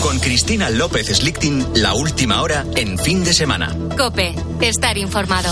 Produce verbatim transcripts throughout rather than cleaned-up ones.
Con Cristina López Slichting, la última hora en Fin de Semana. COPE, estar informado.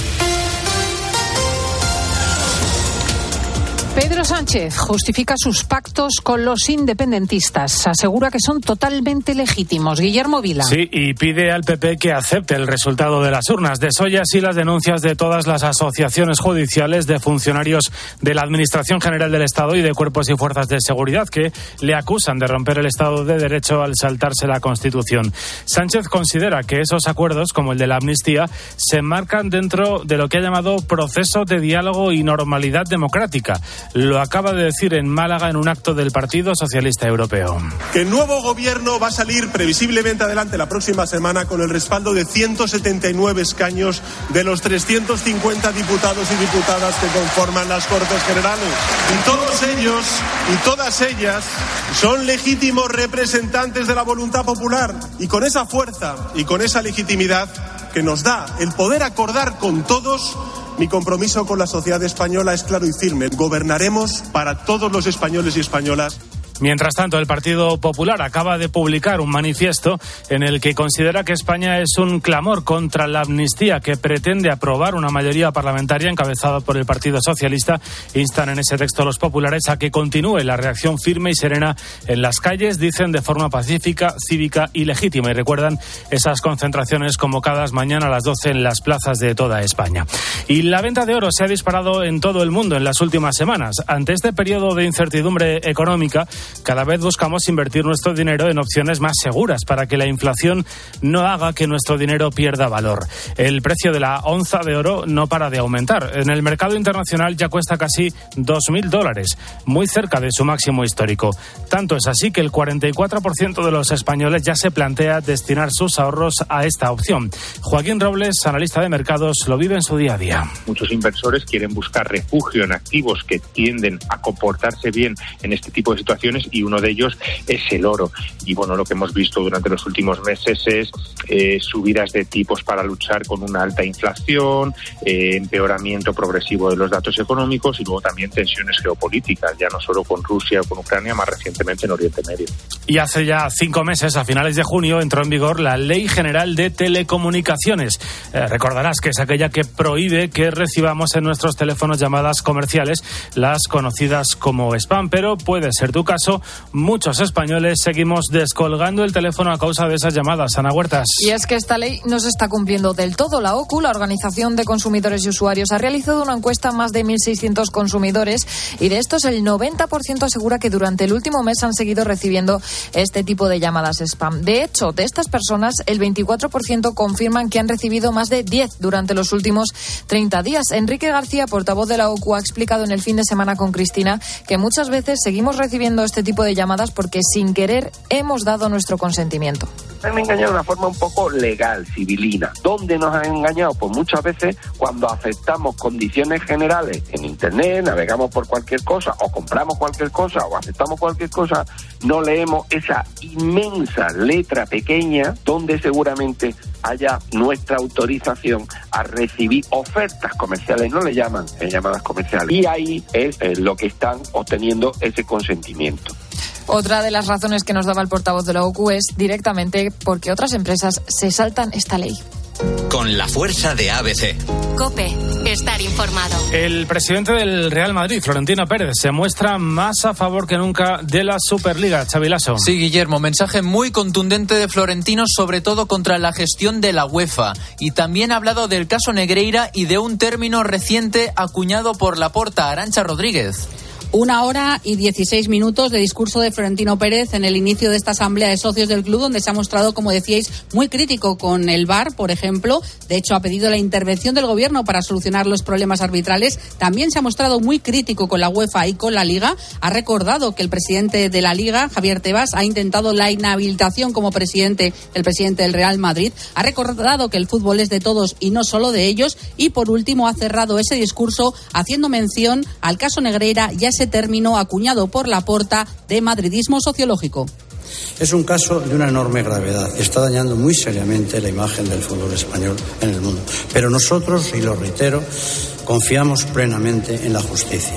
Pedro Sánchez justifica sus pactos con los independentistas. Asegura que son totalmente legítimos. Guillermo Vila. Sí, y pide al P P que acepte el resultado de las urnas. Desolla así las denuncias de todas las asociaciones judiciales, de funcionarios de la Administración General del Estado y de cuerpos y fuerzas de seguridad que le acusan de romper el Estado de Derecho al saltarse la Constitución. Sánchez considera que esos acuerdos, como el de la amnistía, se enmarcan dentro de lo que ha llamado proceso de diálogo y normalidad democrática. Lo acaba de decir en Málaga en un acto del Partido Socialista Europeo. Que el nuevo gobierno va a salir previsiblemente adelante la próxima semana con el respaldo de ciento setenta y nueve escaños de los trescientos cincuenta diputados y diputadas que conforman las Cortes Generales. Y todos ellos y todas ellas son legítimos representantes de la voluntad popular. Y con esa fuerza y con esa legitimidad que nos da el poder acordar con todos, mi compromiso con la sociedad española es claro y firme. Gobernaremos para todos los españoles y españolas. Mientras tanto, el Partido Popular acaba de publicar un manifiesto en el que considera que España es un clamor contra la amnistía que pretende aprobar una mayoría parlamentaria encabezada por el Partido Socialista. Instan en ese texto a los populares a que continúe la reacción firme y serena en las calles, dicen, de forma pacífica, cívica y legítima. Y recuerdan esas concentraciones convocadas mañana a las doce en las plazas de toda España. Y la venta de oro se ha disparado en todo el mundo en las últimas semanas. Ante este periodo de incertidumbre económica, cada vez buscamos invertir nuestro dinero en opciones más seguras para que la inflación no haga que nuestro dinero pierda valor. El precio de la onza de oro no para de aumentar. En el mercado internacional ya cuesta casi dos mil dólares, muy cerca de su máximo histórico. Tanto es así que el cuarenta y cuatro por ciento de los españoles ya se plantea destinar sus ahorros a esta opción. Joaquín Robles, analista de mercados, lo vive en su día a día. Muchos inversores quieren buscar refugio en activos que tienden a comportarse bien en este tipo de situaciones, y uno de ellos es el oro. Y bueno, lo que hemos visto durante los últimos meses es eh, subidas de tipos para luchar con una alta inflación, eh, empeoramiento progresivo de los datos económicos y luego también tensiones geopolíticas, ya no solo con Rusia o con Ucrania, más recientemente en Oriente Medio. Y hace ya cinco meses, a finales de junio, entró en vigor la Ley General de Telecomunicaciones. Eh, recordarás que es aquella que prohíbe que recibamos en nuestros teléfonos llamadas comerciales, las conocidas como spam, pero puede ser tu caso. Muchos españoles seguimos descolgando el teléfono a causa de esas llamadas. Ana Huertas. Y es que esta ley no se está cumpliendo del todo. La O C U, la Organización de Consumidores y Usuarios, ha realizado una encuesta a más de mil seiscientos consumidores y de estos el noventa por ciento asegura que durante el último mes han seguido recibiendo este tipo de llamadas spam. De hecho, de estas personas, el veinticuatro por ciento confirman que han recibido más de diez durante los últimos treinta días. Enrique García, portavoz de la O C U, ha explicado en el Fin de Semana con Cristina que muchas veces seguimos recibiendo este tipo de llamadas porque sin querer hemos dado nuestro consentimiento. Han engañado de una forma un poco legal, civilina. ¿Dónde nos han engañado? Pues muchas veces cuando aceptamos condiciones generales en Internet, navegamos por cualquier cosa o compramos cualquier cosa o aceptamos cualquier cosa, no leemos esa inmensa letra pequeña donde seguramente haya nuestra autorización a recibir ofertas comerciales, no le llaman eh, llamadas comerciales. Y ahí es eh, lo que están obteniendo ese consentimiento. Otra de las razones que nos daba el portavoz de la O C U es directamente porque otras empresas se saltan esta ley. Con la fuerza de A B C. COPE, estar informado. El presidente del Real Madrid, Florentino Pérez, se muestra más a favor que nunca de la Superliga. Xabi Lasso. Sí, Guillermo, mensaje muy contundente de Florentino, sobre todo contra la gestión de la UEFA. Y también ha hablado del caso Negreira y de un término reciente acuñado por Laporta. Arantxa Rodríguez. Una hora y dieciséis minutos de discurso de Florentino Pérez en el inicio de esta asamblea de socios del club, donde se ha mostrado, como decíais, muy crítico con el V A R, por ejemplo. De hecho, ha pedido la intervención del gobierno para solucionar los problemas arbitrales. También se ha mostrado muy crítico con la UEFA y con la Liga. Ha recordado que el presidente de la Liga, Javier Tebas, ha intentado la inhabilitación como presidente, el presidente del Real Madrid. Ha recordado que el fútbol es de todos y no solo de ellos. Y, por último, ha cerrado ese discurso haciendo mención al caso Negreira y a ese término acuñado por Laporta de madridismo sociológico. Es un caso de una enorme gravedad. Está dañando muy seriamente la imagen del fútbol español en el mundo. Pero nosotros, y lo reitero, confiamos plenamente en la justicia.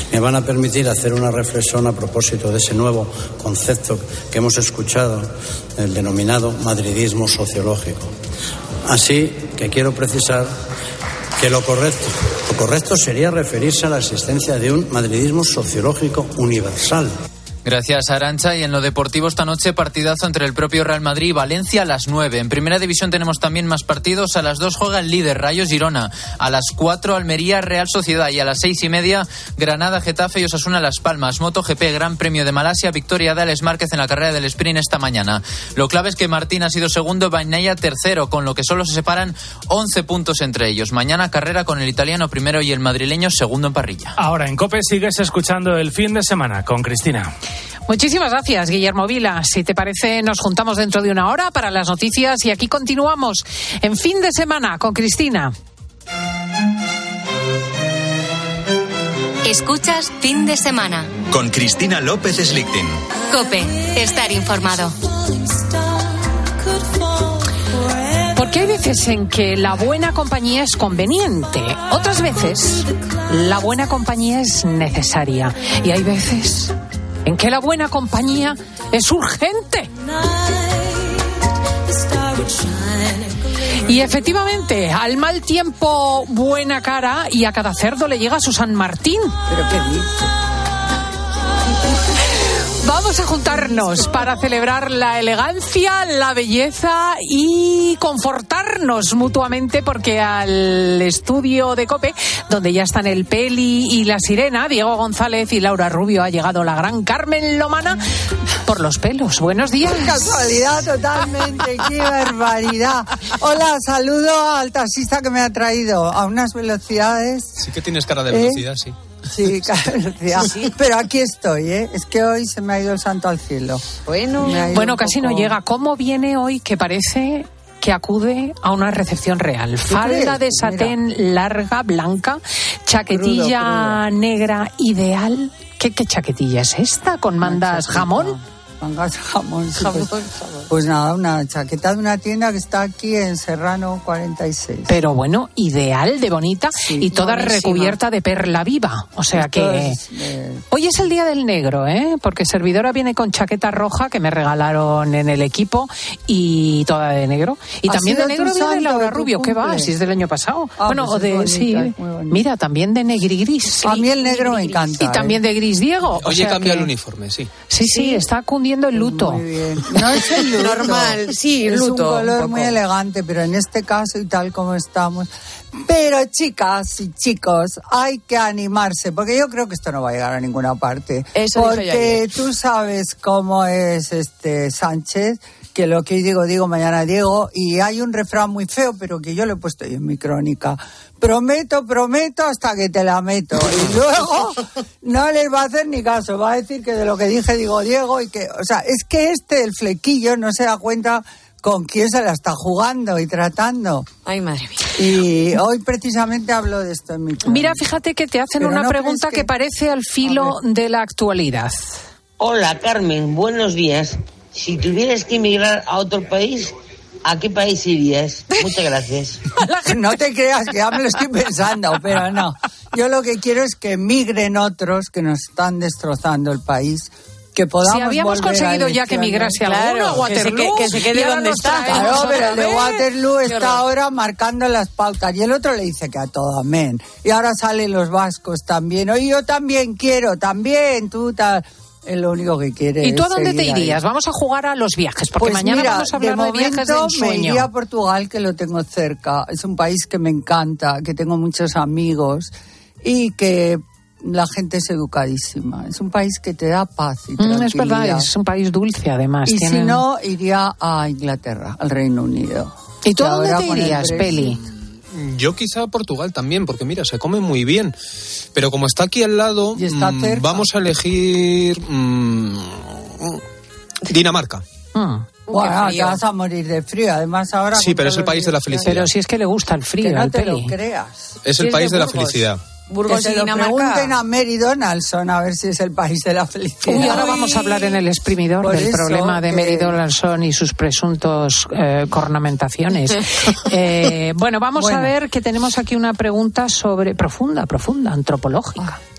me van a permitir hacer una reflexión a propósito de ese nuevo concepto que hemos escuchado, el denominado madridismo sociológico. Así que quiero precisar que lo correcto, lo correcto sería referirse a la existencia de un madridismo sociológico universal. Gracias, Arantxa. Y en lo deportivo esta noche, partidazo entre el propio Real Madrid y Valencia a las nueve. En Primera División tenemos también más partidos. A las dos juega el líder, Rayo Girona. A las cuatro, Almería, Real Sociedad. Y a las seis y media, Granada, Getafe y Osasuna, Las Palmas. MotoGP, Gran Premio de Malasia, victoria de Alex Márquez en la carrera del sprint esta mañana. Lo clave es que Martín ha sido segundo, Bagnaia tercero, con lo que solo se separan once puntos entre ellos. Mañana carrera con el italiano primero y el madrileño segundo en parrilla. Ahora en COPE sigues escuchando el fin de semana con Cristina. Muchísimas gracias, Guillermo Vila. Si te parece, nos juntamos dentro de una hora para las noticias y aquí continuamos en Fin de Semana con Cristina. Escuchas Fin de Semana con Cristina López Slichting. COPE, estar informado. Porque hay veces en que la buena compañía es conveniente, otras veces la buena compañía es necesaria y hay veces en que la buena compañía es urgente. Y efectivamente, al mal tiempo, buena cara, y a cada cerdo le llega su San Martín. ¿Pero qué dice? Vamos a juntarnos para celebrar la elegancia, la belleza y confortarnos mutuamente, porque al estudio de COPE, donde ya están el Peli y la Sirena, Diego González y Laura Rubio, ha llegado la gran Carmen Lomana por los pelos. Buenos días. Casualidad totalmente, qué barbaridad. Hola, saludo al taxista que me ha traído a unas velocidades. Sí que tienes cara de velocidad, ¿Eh? sí. Sí, claro, sí. Pero aquí estoy, ¿eh? Es que hoy se me ha ido el santo al cielo. Bueno, bueno casi poco... no llega. ¿Cómo viene hoy que parece que acude a una recepción real? Falda de satén Mira. larga, blanca, chaquetilla crudo, crudo. negra ideal. ¿Qué, ¿Qué chaquetilla es esta? ¿Con mandas jamón? Mangas jamón, sí, jamón, pues, jamón. Pues nada, una chaqueta de una tienda que está aquí en Serrano cuarenta y seis. Pero bueno, ideal, de bonita, sí, y toda buenísima. Recubierta de perla viva. O sea Esto que... Es, eh... Hoy es el día del negro, ¿eh? Porque servidora viene con chaqueta roja que me regalaron en el equipo y toda de negro. Y también de negro viene Laura Rubio. ¿Qué va? Si es del año pasado. Ah, bueno, pues o de... Bonita, sí. Mira, también de negri-gris. A mí el negro me encanta. Y también de gris Diego. Oye, o sea cambia que... el uniforme, sí. Sí, sí, sí, está cundiendo el luto. Muy bien. No es el luto. Normal, sí, el es luto. Es un color un muy elegante, pero en este caso y tal como estamos. Pero chicas y chicos, hay que animarse, porque yo creo que esto no va a llegar a ninguna parte. Eso porque tú sabes cómo es este Sánchez, que lo que hoy digo, digo, mañana digo, y hay un refrán muy feo, pero que yo lo he puesto en mi crónica. Prometo, prometo hasta que te la meto. Y luego no les va a hacer ni caso. Va a decir que de lo que dije digo Diego y que... O sea, es que este, el flequillo, no se da cuenta con quién se la está jugando y tratando. Ay, madre mía. Y hoy precisamente hablo de esto en mi crónica. Mira, fíjate que te hacen Pero una no pregunta que... que parece al filo de la actualidad. Hola, Carmen. Buenos días. Si tuvieras que emigrar a otro país... ¿a qué país irías? Muchas gracias. No te creas que ya me lo estoy pensando, pero no. Yo lo que quiero es que migren otros que nos están destrozando el país. Que podamos si habíamos conseguido ya que migrase claro, alguno a Waterloo, que se, que, que se quede donde está. Claro, pero el de Waterloo está ahora marcando las pautas y el otro le dice que a todo amén. Y ahora salen los vascos también. Oye, yo también quiero, también, tú tal... Es lo único que quiere. ¿Y tú a dónde te irías? Ahí. Vamos a jugar a los viajes, porque pues mañana mira, vamos a hablar de, de viajes del sueño. Me iría a Portugal, que lo tengo cerca. Es un país que me encanta, que tengo muchos amigos y que la gente es educadísima. Es un país que te da paz y tranquilidad. Mm, es verdad, es un país dulce además. Y Tienen... si no, iría a Inglaterra, al Reino Unido. ¿Y tú a dónde te irías, Peli? Yo quizá a Portugal también, porque mira, se come muy bien. Pero como está aquí al lado, ¿Y está mmm, cerca? vamos a elegir mmm, Dinamarca. Mm. Bueno, te vas a morir de frío. Además ahora... Sí, pero es el país de la felicidad. Pero si es que le gusta el frío, que no al te Peli. lo creas. Es el país de, de la felicidad. Burgos que se y lo Dinamarca. Pregunten a Mary Donaldson a ver si es el país de la felicidad. Y ahora vamos a hablar en el exprimidor Por del problema de que... Mary Donaldson y sus presuntos eh, cornamentaciones. eh, bueno, vamos bueno. a ver que tenemos aquí una pregunta sobre profunda, profunda, antropológica.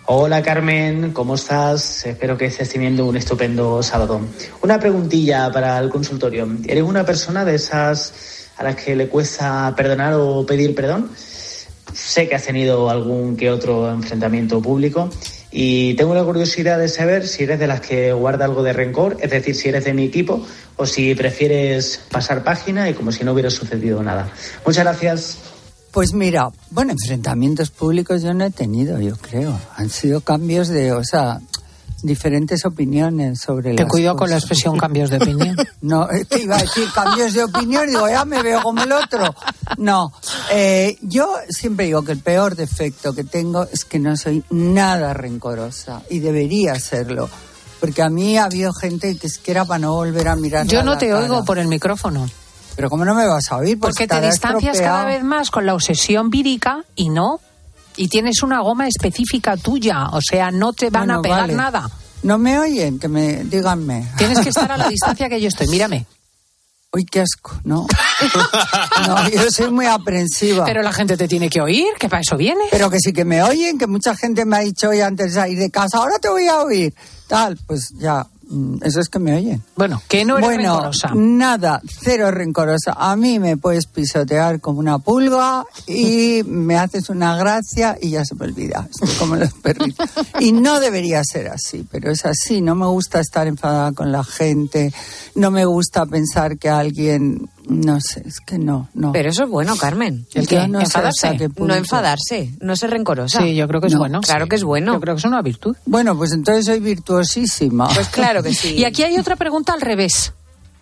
Hola Carmen, ¿cómo estás? Espero que estés teniendo un estupendo sábado. Una preguntilla para el consultorio. ¿Eres una persona de esas a las que le cuesta perdonar o pedir perdón? Sé que has tenido algún que otro enfrentamiento público y tengo la curiosidad de saber si eres de las que guarda algo de rencor, es decir, si eres de mi equipo o si prefieres pasar página y como si no hubiera sucedido nada. Muchas gracias. Pues mira, bueno, enfrentamientos públicos yo no he tenido, yo creo. Han sido cambios de, o sea, diferentes opiniones sobre Te las cuido cosas. con la expresión cambios de opinión. No, es que iba a decir cambios de opinión, digo, ya me veo como el otro. No, eh, yo siempre digo que el peor defecto que tengo es que no soy nada rencorosa y debería serlo. Porque a mí ha habido gente que es que era para no volver a mirar. Yo no te oigo por el micrófono. Pero ¿cómo no me vas a oír? Pues Porque te estará distancias estropeado. cada vez más con la obsesión vírica y no. Y tienes una goma específica tuya, o sea, no te van Bueno, a pegar vale. nada. No me oyen, que me díganme. Tienes que estar a la distancia que yo estoy, mírame. Uy, qué asco, no. No, yo soy muy aprensiva. Pero la gente te tiene que oír, que para eso viene. Pero que sí que me oyen, que mucha gente me ha dicho hoy antes de salir de casa, ahora te voy a oír. Tal, pues ya, eso es que me oyen. Bueno, que no eres bueno, rencorosa. Nada, cero rencorosa. A mí me puedes pisotear como una pulga y me haces una gracia y ya se me olvida. Estoy como los perritos. Y no debería ser así, pero es así. No me gusta estar enfadada con la gente, no me gusta pensar que alguien... No sé, es que no, no. Pero eso es bueno, Carmen. ¿El qué? No sé ¿Enfadarse? hasta qué punto. No enfadarse, no ser rencorosa. Sí, yo creo que es No, bueno. Claro que es bueno. Yo creo que es una virtud. Bueno, pues entonces soy virtuosísima. Pues claro que sí. Y aquí hay otra pregunta al revés.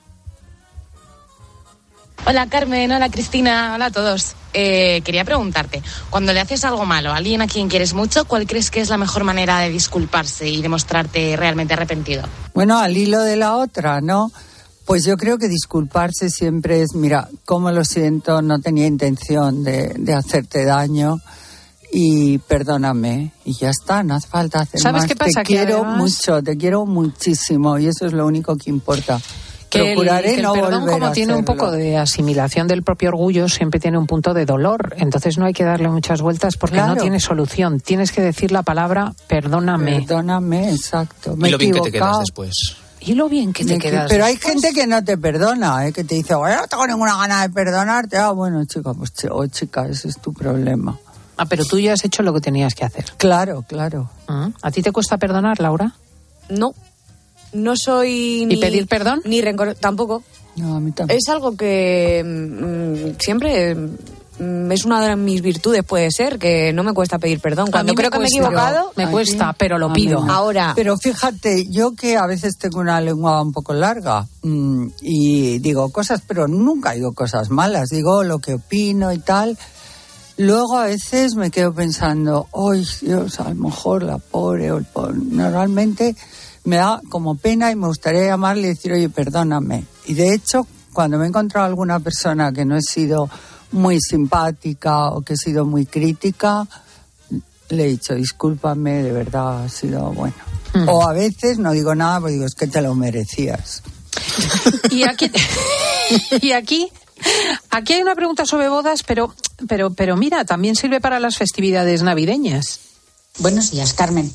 Hola Carmen, hola Cristina, hola a todos. Eh, quería preguntarte, cuando le haces algo malo a alguien a quien quieres mucho, ¿cuál crees que es la mejor manera de disculparse y demostrarte realmente arrepentido? Bueno, al hilo de la otra, ¿no? Pues yo creo que disculparse siempre es, mira, cómo lo siento, no tenía intención de, de hacerte daño y perdóname. Y ya está, no hace falta hacer ¿Sabes más. qué pasa? Te Que quiero además- mucho, te quiero muchísimo y eso es lo único que importa. Que el, Procuraré que el no perdón, volver como a tiene un hacerlo. poco de asimilación del propio orgullo, siempre tiene un punto de dolor. Entonces no hay que darle muchas vueltas porque Claro. no tiene solución. Tienes que decir la palabra perdóname. Perdóname, exacto. Me Y lo he bien que te quedas equivocado. después. Y lo bien que te Me que- quedas. Pero hay después. gente que no te perdona, ¿eh? Que te dice, bueno, no tengo ninguna gana de perdonarte. Ah, bueno, chica, pues ch- oh, chica, ese es tu problema. Ah, pero tú ya has hecho lo que tenías que hacer. Claro, claro. Ah, ¿A ti te cuesta perdonar, Laura? No, no soy ¿Y ni... pedir perdón? Ni rencor, tampoco. No, a mí tampoco. Es algo que mm, siempre mm, es una de mis virtudes, puede ser, que no me cuesta pedir perdón. Cuando A mí me creo que me he cuesta. equivocado... Me ¿A cuesta, ti? pero lo A mí pido. no. Ahora... Pero fíjate, yo que a veces tengo una lengua un poco larga mmm, y digo cosas, pero nunca digo cosas malas, digo lo que opino y tal. Luego a veces me quedo pensando, ¡ay, Dios, a lo mejor la pobre o el pobre! Normalmente me da como pena y me gustaría llamarle y decir, oye, perdóname. Y de hecho, cuando me he encontrado alguna persona que no he sido muy simpática o que he sido muy crítica, le he dicho, discúlpame, de verdad, ha sido bueno. Mm. O a veces no digo nada, porque digo, es que te lo merecías. Y aquí, y aquí, aquí hay una pregunta sobre bodas, pero, pero, pero mira, también sirve para las festividades navideñas. Buenos días, Carmen.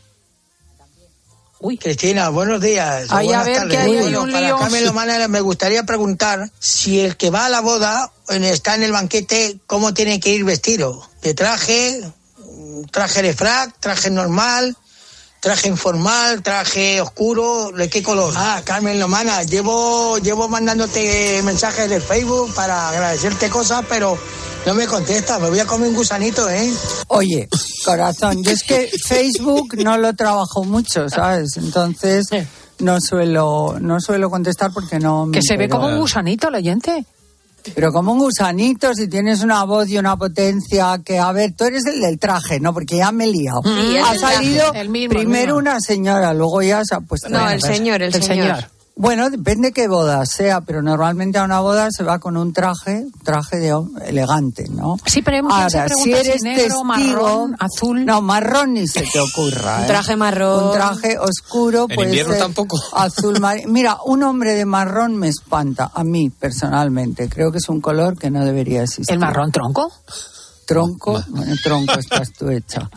Uy. Cristina, buenos días. Ay, Buenas a ver, tardes. que hay ahí Bueno, un para lío. Carmen Lomana me gustaría preguntar si el que va a la boda en- está en el banquete, ¿cómo tiene que ir vestido? ¿De traje? ¿Traje de frac? ¿Traje normal? ¿Traje informal? ¿Traje oscuro? ¿De qué color? Ah, Carmen Lomana, llevo, llevo mandándote mensajes de Facebook para agradecerte cosas, pero no me contestas. Me voy a comer un gusanito, ¿eh? Oye, corazón, yo es que Facebook no lo trabajo mucho, ¿sabes? Entonces no suelo no suelo contestar porque no me Que se ve entero. como un gusanito el oyente. Pero como un gusanito, si tienes una voz y una potencia que, a ver, tú eres el del traje, ¿no? Porque ya me he liado. Sí, el ha del traje, salido el mismo, el primero mismo. una señora, luego ya se ha puesto... No, el señor, el, El señor. señor. Bueno, depende qué boda sea, pero normalmente a una boda se va con un traje, traje de hom- elegante, ¿no? Sí, pero hay muchas Ahora, preguntas si eres si negro, testigo, marrón, azul. No, marrón ni se te ocurra. Un ¿eh? traje marrón. Un traje oscuro, En puede invierno ser tampoco. azul marino. Mira, un hombre de marrón me espanta, a mí personalmente. Creo que es un color que no debería existir. ¿El marrón tronco? Tronco, bueno, tronco estás tú hecha.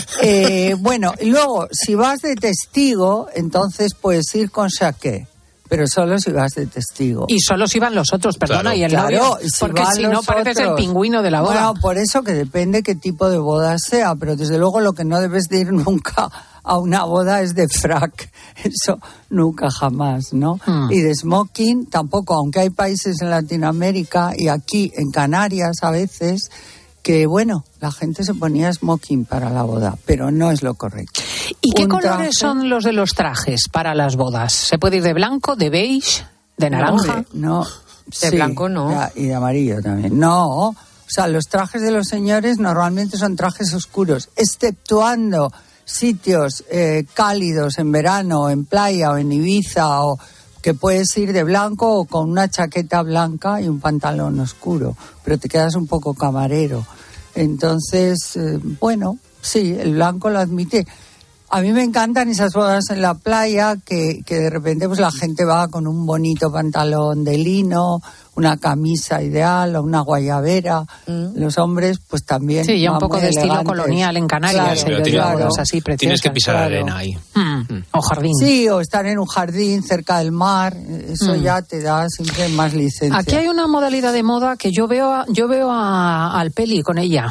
Eh, bueno, y luego, si vas de testigo, entonces puedes ir con saqué. Pero solo si vas de testigo. Y solo si van los otros, perdona, claro, y el claro, novio, y si porque van si los no pareces otros. el pingüino de la boda. Bueno, por eso que depende qué tipo de boda sea, pero desde luego lo que no debes de ir nunca a una boda es de frac, eso nunca jamás, ¿no? Mm. Y de smoking tampoco, aunque hay países en Latinoamérica y aquí en Canarias a veces que, bueno, la gente se ponía smoking para la boda, pero no es lo correcto. ¿Y qué Un colores traje... son los de los trajes para las bodas? ¿Se puede ir de blanco, de beige, de naranja? No, de sí, blanco no. Y de amarillo también. No, o sea, los trajes de los señores normalmente son trajes oscuros, exceptuando sitios eh, cálidos en verano, en playa o en Ibiza, o que puedes ir de blanco o con una chaqueta blanca y un pantalón oscuro, pero te quedas un poco camarero. Entonces, eh, bueno, sí, el blanco lo admite. A mí me encantan esas bodas en la playa que, que de repente pues la gente va con un bonito pantalón de lino, una camisa ideal o una guayabera. Mm. Los hombres pues también. Sí, ya un poco de estilo colonial en Canarias. Claro, tienes, claro. Así preciosas, tienes que pisar claro. arena ahí. Mm. Mm. O jardín. Sí, o estar en un jardín cerca del mar. Eso mm. ya te da siempre más licencia. Aquí hay una modalidad de moda que yo veo, a, yo veo a, al Peli con ella.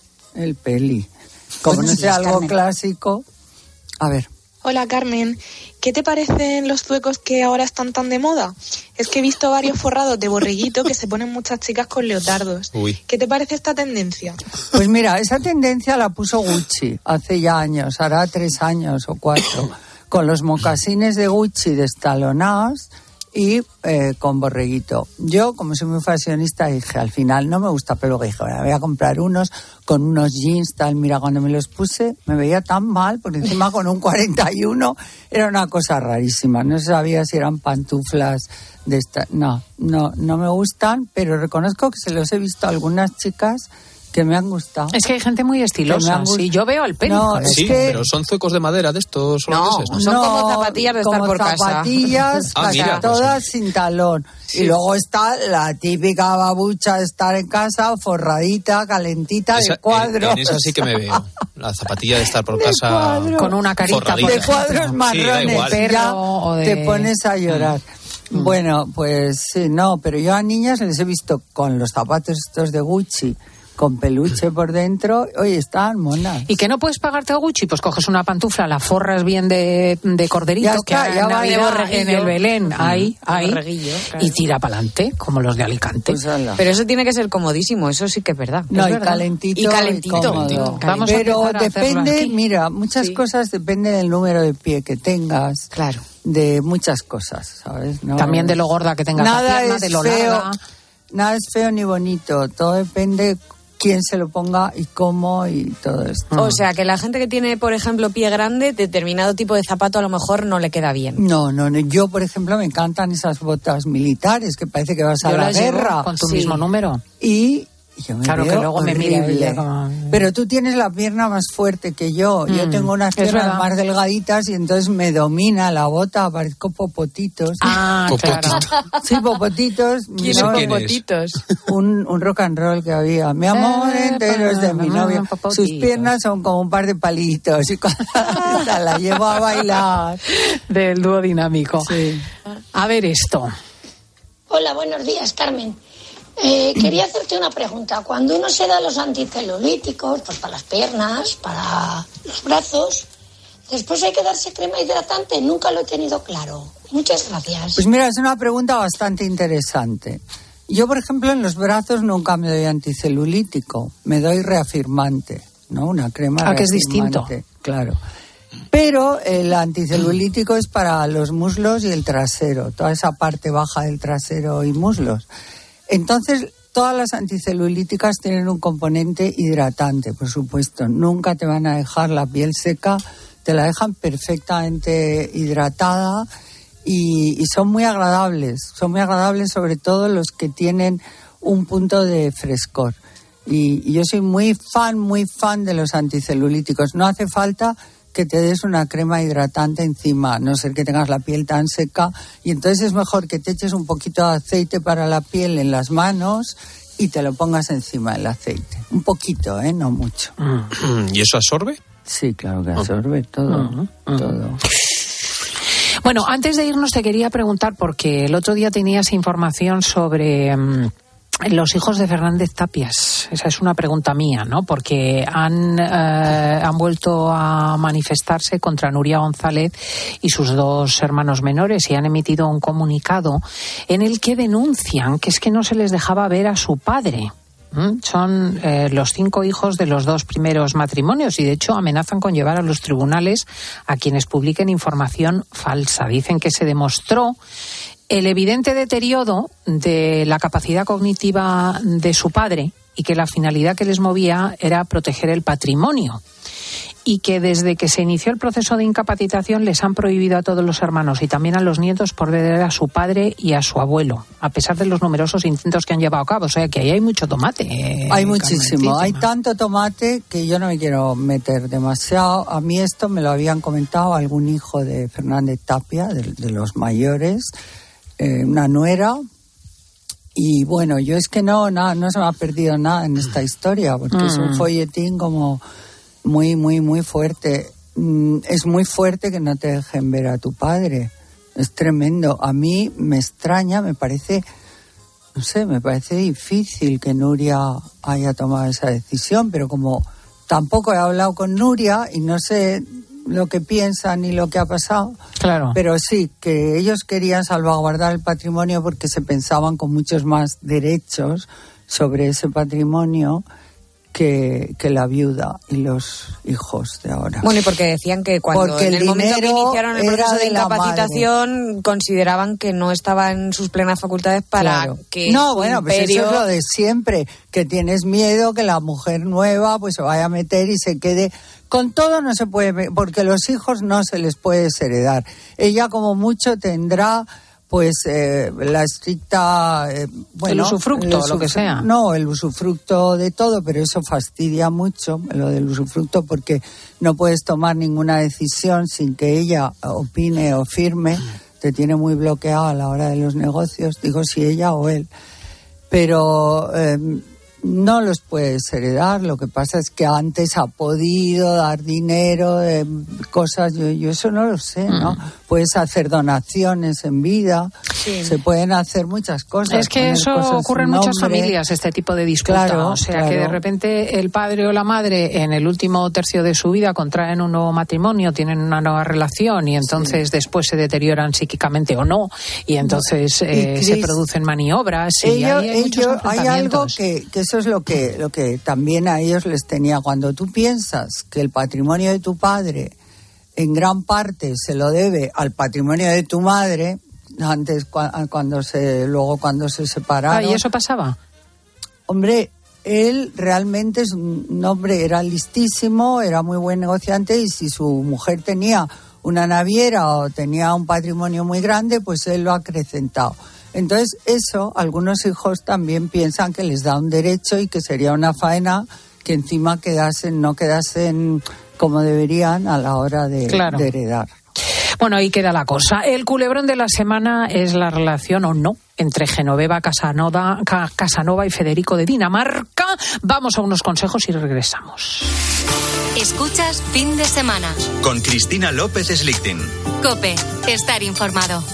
El Peli. Como no sea algo Carmen. Clásico. A ver. Hola Carmen, ¿qué te parecen los zuecos que ahora están tan de moda? Es que he visto varios forrados de borreguito que se ponen muchas chicas con leotardos. Uy. ¿Qué te parece esta tendencia? Pues mira, esa tendencia la puso Gucci hace ya años, hará tres años o cuatro, con los mocasines de Gucci destalonados y eh, con borreguito. Yo, como soy muy fashionista, dije, al final no me gusta, pero dije, bueno, voy a comprar unos con unos jeans, tal. Mira, cuando me los puse me veía tan mal, porque encima con un cuarenta y uno era una cosa rarísima. No sabía si eran pantuflas de esta... No, no, no me gustan, pero reconozco que se los he visto a algunas chicas que me han gustado. Es que hay gente muy estilosa. Sí, yo veo al Peli. No, sí, que... pero son zuecos de madera de estos holandeses, ¿no? Son no, como zapatillas de estar por casa. Zapatillas, ah, casi mira, todas pues, sin talón. Sí. Y luego está la típica babucha de estar en casa, forradita, calentita, esa, de cuadros. En, en esa sí que me veo. La zapatilla de estar por casa. Con una carita. Forradita. De cuadros marrones. Sí, perro o de... Te pones a llorar. Mm. Bueno, pues sí, no, pero yo a niñas les he visto con los zapatos estos de Gucci, con peluche por dentro, oye, están monas. ¿Y que no puedes pagarte a Gucci? Pues coges una pantufla, la forras bien de, de corderito, ya está, que ya en, va Navidad, en el Belén, uh-huh. ahí, ahí, claro. y tira para adelante, como los de Alicante. Pues pero eso tiene que ser comodísimo, eso sí que es verdad. No, es y verdad. calentito. Y calentito. Y cómodo. Vamos pero a depende, mira, muchas sí. cosas dependen del número de pie que tengas. Claro. De muchas cosas, ¿sabes? No, también de lo gorda que tengas nada la pierna, es de lo feo, larga. Nada es feo ni bonito, todo depende quién se lo ponga y cómo y todo esto. O sea, que la gente que tiene, por ejemplo, pie grande, determinado tipo de zapato a lo mejor no le queda bien. No, no, no. Yo, por ejemplo, me encantan esas botas militares que parece que vas a Yo la las guerra. llevo con tu Sí. mismo número. Y yo me Claro, veo que luego me horrible. mira ella como... Pero tú tienes la pierna más fuerte que yo. Mm, yo tengo unas piernas verdad. más delgaditas y entonces me domina la bota, parezco popotitos. Ah, Popotito. claro. Sí, popotitos. ¿Quién no, es popotitos? Un, un rock and roll que había. Mi amor Eh, entero es de mi novio. popotitos. Sus piernas son como un par de palitos y cuando la llevo a bailar. Del dúo dinámico. Sí. A ver esto. Hola, buenos días, Carmen. Eh, quería hacerte una pregunta. Cuando uno se da los anticelulíticos, pues para las piernas, para los brazos, después hay que darse crema hidratante. Nunca lo he tenido claro. Muchas gracias. Pues mira, es una pregunta bastante interesante. Yo, por ejemplo, en los brazos nunca me doy anticelulítico. Me doy reafirmante, ¿no? Una crema Ah, que es reafirmante. distinto. Claro. Pero el anticelulítico es para los muslos y el trasero, toda esa parte baja del trasero y muslos. Entonces, todas las anticelulíticas tienen un componente hidratante, por supuesto. Nunca te van a dejar la piel seca, te la dejan perfectamente hidratada y, y son muy agradables. Son muy agradables sobre todo los que tienen un punto de frescor. Y, y yo soy muy fan, muy fan de los anticelulíticos. No hace falta que te des una crema hidratante encima, a no ser que tengas la piel tan seca, y entonces es mejor que te eches un poquito de aceite para la piel en las manos y te lo pongas encima del aceite. Un poquito, ¿eh? No mucho. ¿Y eso absorbe? Sí, claro que absorbe todo, Uh-huh. todo. Bueno, antes de irnos te quería preguntar, porque el otro día tenías información sobre um, los hijos de Fernández Tapias. Esa es una pregunta mía, ¿no? Porque han, eh, han vuelto a manifestarse contra Nuria González y sus dos hermanos menores y han emitido un comunicado en el que denuncian que es que no se les dejaba ver a su padre. ¿Mm? Son eh, los cinco hijos de los dos primeros matrimonios y de hecho amenazan con llevar a los tribunales a quienes publiquen información falsa. Dicen que se demostró el evidente deterioro de la capacidad cognitiva de su padre y que la finalidad que les movía era proteger el patrimonio. Y que desde que se inició el proceso de incapacitación les han prohibido a todos los hermanos y también a los nietos por ver a su padre y a su abuelo, a pesar de los numerosos intentos que han llevado a cabo. O sea que ahí hay mucho tomate. Eh, hay muchísimo, hay tanto tomate que yo no me quiero meter demasiado. A mí esto me lo habían comentado algún hijo de Fernández Tapia, de, de los mayores, eh, una nuera. Y bueno, yo es que no, no, no se me ha perdido nada en esta historia, porque mm. es un folletín como... muy, muy, muy fuerte. Es muy fuerte que no te dejen ver a tu padre. Es tremendo. A mí me extraña, me parece, no sé, me parece difícil que Nuria haya tomado esa decisión, pero como tampoco he hablado con Nuria y no sé lo que piensa ni lo que ha pasado. Claro. Pero sí, que ellos querían salvaguardar el patrimonio porque se pensaban con muchos más derechos sobre ese patrimonio Que, que la viuda y los hijos de ahora. Bueno, y porque decían que cuando porque en el, el momento que iniciaron el proceso de, de incapacitación consideraban que no estaba en sus plenas facultades para claro. que no, su bueno, imperio... pues eso es lo de siempre, que tienes miedo que la mujer nueva pues se vaya a meter y se quede... Con todo no se puede, porque los hijos no se les puede desheredar. Ella como mucho tendrá... pues eh, la estricta... Eh, bueno, el usufructo, el usufructo, lo que sea. No, el usufructo de todo, pero eso fastidia mucho, lo del usufructo, porque no puedes tomar ninguna decisión sin que ella opine o firme. Te tiene muy bloqueado a la hora de los negocios, digo si ella o él. Pero... Eh, no los puedes heredar, lo que pasa es que antes ha podido dar dinero, eh, cosas, yo, yo eso no lo sé, ¿no? Mm. Puedes hacer donaciones en vida, sí. Se pueden hacer muchas cosas. Es que eso ocurre en muchas familias, este tipo de disputa, claro, o sea, claro. Que de repente el padre o la madre en el último tercio de su vida contraen un nuevo matrimonio, tienen una nueva relación y entonces sí. Después se deterioran psíquicamente o no, y entonces no. eh, Chris, se producen maniobras y ello, hay, hay, muchos ello, hay algo que, que eso es lo que, lo que también a ellos les tenía. Cuando tú piensas que el patrimonio de tu padre en gran parte se lo debe al patrimonio de tu madre, antes cuando se, luego cuando se separaron. Ah, ¿y eso pasaba? Hombre, él realmente es un hombre, era listísimo, era muy buen negociante y si su mujer tenía una naviera o tenía un patrimonio muy grande, pues él lo ha acrecentado. Entonces, eso, algunos hijos también piensan que les da un derecho y que sería una faena que encima quedasen, no quedasen como deberían a la hora de, claro. de heredar. Bueno, ahí queda la cosa. El culebrón de la semana es la relación o no entre Genoveva Casanova, Casanova y Federico de Dinamarca. Vamos a unos consejos y regresamos. Escuchas Fin de Semana con Cristina López Slichting. COPE, estar informado.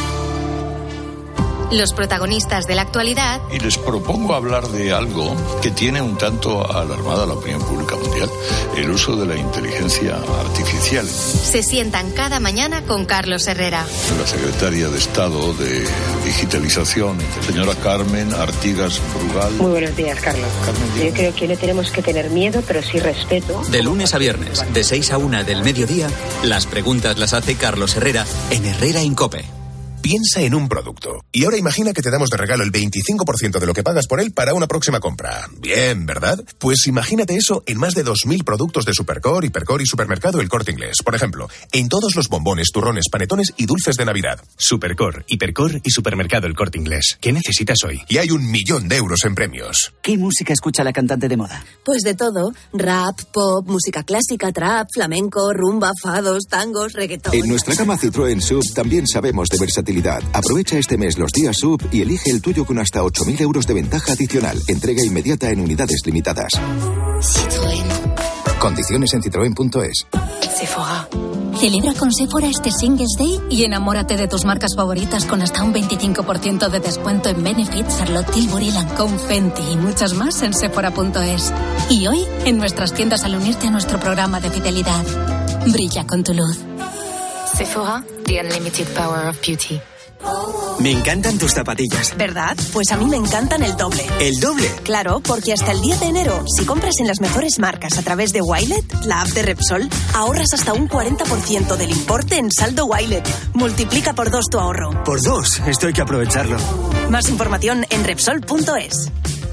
Los protagonistas de la actualidad. Y les propongo hablar de algo que tiene un tanto alarmada la opinión pública mundial, el uso de la inteligencia artificial. Se sientan cada mañana con Carlos Herrera. La secretaria de Estado de Digitalización, señora Carmen Artigas Brugal. Muy buenos días, Carlos. Carmen, yo creo que no tenemos que tener miedo, pero sí respeto. De lunes a viernes, de seis a una del mediodía, las preguntas las hace Carlos Herrera en Herrera en COPE. Piensa en un producto. Y ahora imagina que te damos de regalo el veinticinco por ciento de lo que pagas por él para una próxima compra. Bien, ¿verdad? Pues imagínate eso en más de dos mil productos de Supercore, Hipercore y Supermercado El Corte Inglés. Por ejemplo, en todos los bombones, turrones, panetones y dulces de Navidad. Supercore, Hipercore y Supermercado El Corte Inglés. ¿Qué necesitas hoy? Y hay un millón de euros en premios. ¿Qué música escucha la cantante de moda? Pues de todo. Rap, pop, música clásica, trap, flamenco, rumba, fados, tangos, reggaetón. En nuestra gama Citroën S U V también sabemos de versatilidad. utilidad. Aprovecha este mes los días sub y elige el tuyo con hasta ocho mil euros de ventaja adicional. Entrega inmediata en unidades limitadas. Citroën. Condiciones en citroen punto es. Sephora. Celebra con Sephora este Singles Day y enamórate de tus marcas favoritas con hasta un veinticinco por ciento de descuento en Benefit, Charlotte Tilbury, Lancôme, Fenty y muchas más en sephora punto es. Y hoy, en nuestras tiendas al unirte a nuestro programa de fidelidad. Brilla con tu luz. Sephora, the unlimited power of beauty. Me encantan tus zapatillas. ¿Verdad? Pues a mí me encantan el doble. ¿El doble? Claro, porque hasta el diez de enero, si compras en las mejores marcas a través de Wilet, la app de Repsol, ahorras hasta un cuarenta por ciento del importe en saldo Wilet. Multiplica por dos tu ahorro. Por dos, esto hay que aprovecharlo. Más información en Repsol punto es.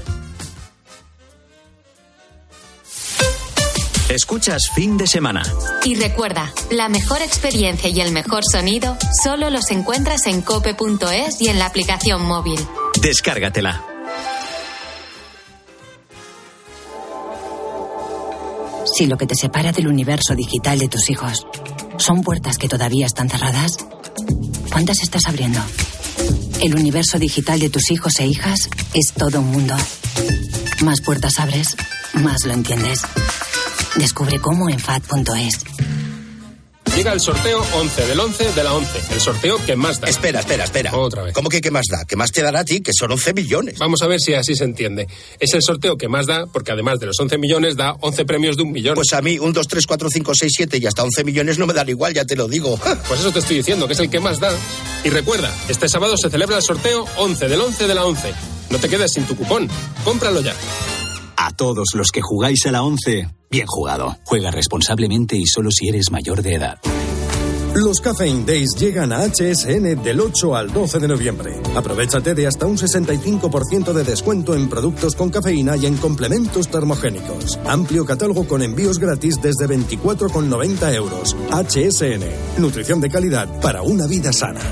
Escuchas Fin de Semana. Y recuerda, la mejor experiencia y el mejor sonido solo los encuentras en cope punto es y en la aplicación móvil. Descárgatela. Si lo que te separa del universo digital de tus hijos son puertas que todavía están cerradas, ¿cuántas estás abriendo? El universo digital de tus hijos e hijas es todo un mundo. Más puertas abres, más lo entiendes. Descubre cómo en F A D punto es. Llega el sorteo once del once de la once. El sorteo que más da. Espera, espera, espera. Otra vez. ¿Cómo que qué más da? ¿Qué más te dará a ti? Que son once millones. Vamos a ver si así se entiende. Es el sorteo que más da porque además de los once millones da once premios de un millón. Pues a mí un, dos, tres, cuatro, cinco, seis, siete y hasta once millones no me dan igual, ya te lo digo. Pues eso te estoy diciendo, que es el que más da. Y recuerda, este sábado se celebra el sorteo once del once de la once. No te quedes sin tu cupón. Cómpralo ya. A todos los que jugáis a la once, bien jugado. Juega responsablemente y solo si eres mayor de edad. Los Caffeine Days llegan a H S N del ocho al doce de noviembre. Aprovechate de hasta un sesenta y cinco por ciento de descuento en productos con cafeína y en complementos termogénicos. Amplio catálogo con envíos gratis desde veinticuatro con noventa euros. H S N. Nutrición de calidad para una vida sana.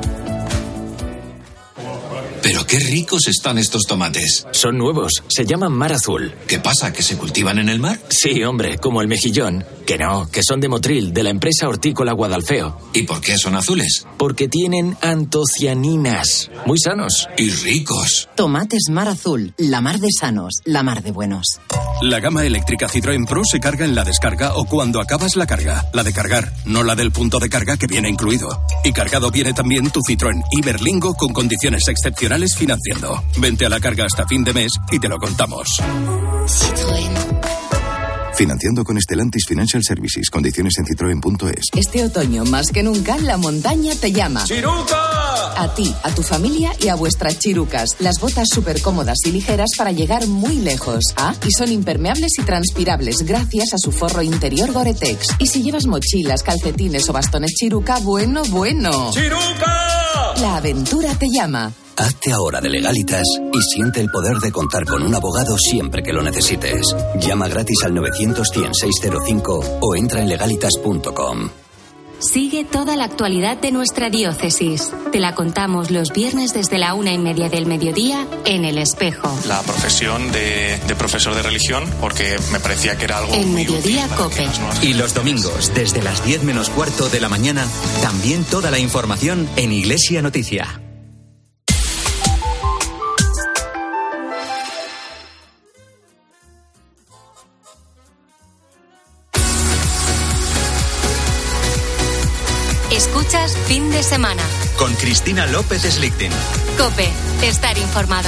Pero qué ricos están estos tomates. Son nuevos, se llaman Mar Azul. ¿Qué pasa, que se cultivan en el mar? Sí, hombre, como el mejillón. Que no, que son de Motril, de la empresa hortícola Guadalfeo. ¿Y por qué son azules? Porque tienen antocianinas. Muy sanos. Y ricos. Tomates Mar Azul, la mar de sanos, la mar de buenos. La gama eléctrica Citroën Pro se carga en la descarga o cuando acabas la carga. La de cargar, no la del punto de carga que viene incluido. Y cargado viene también tu Citroën Iberlingo con condiciones excepcionales financiando. Vente a la carga hasta fin de mes y te lo contamos. Citroën. Financiando con Stellantis Financial Services. Condiciones en citroen punto es. Este otoño, más que nunca, la montaña te llama. ¡Chiruca! A ti, a tu familia y a vuestras chirucas. Las botas súper cómodas y ligeras para llegar muy lejos. Ah, y son impermeables y transpirables gracias a su forro interior Gore-Tex. Y si llevas mochilas, calcetines o bastones chiruca, bueno, bueno. ¡Chiruca! La aventura te llama. Hazte ahora de Legalitas y siente el poder de contar con un abogado siempre que lo necesites. Llama gratis al novecientos cien seiscientos cinco o entra en legalitas punto com. Sigue toda la actualidad de nuestra diócesis. Te la contamos los viernes desde la una y media del mediodía en El Espejo. La profesión de, de profesor de religión, porque me parecía que era algo en muy Mediodía útil Cope. Y los domingos, desde las diez menos cuarto de la mañana, también toda la información en Iglesia Noticia. Escuchas Fin de Semana. Con Cristina López Slichting. COPE. Estar informado.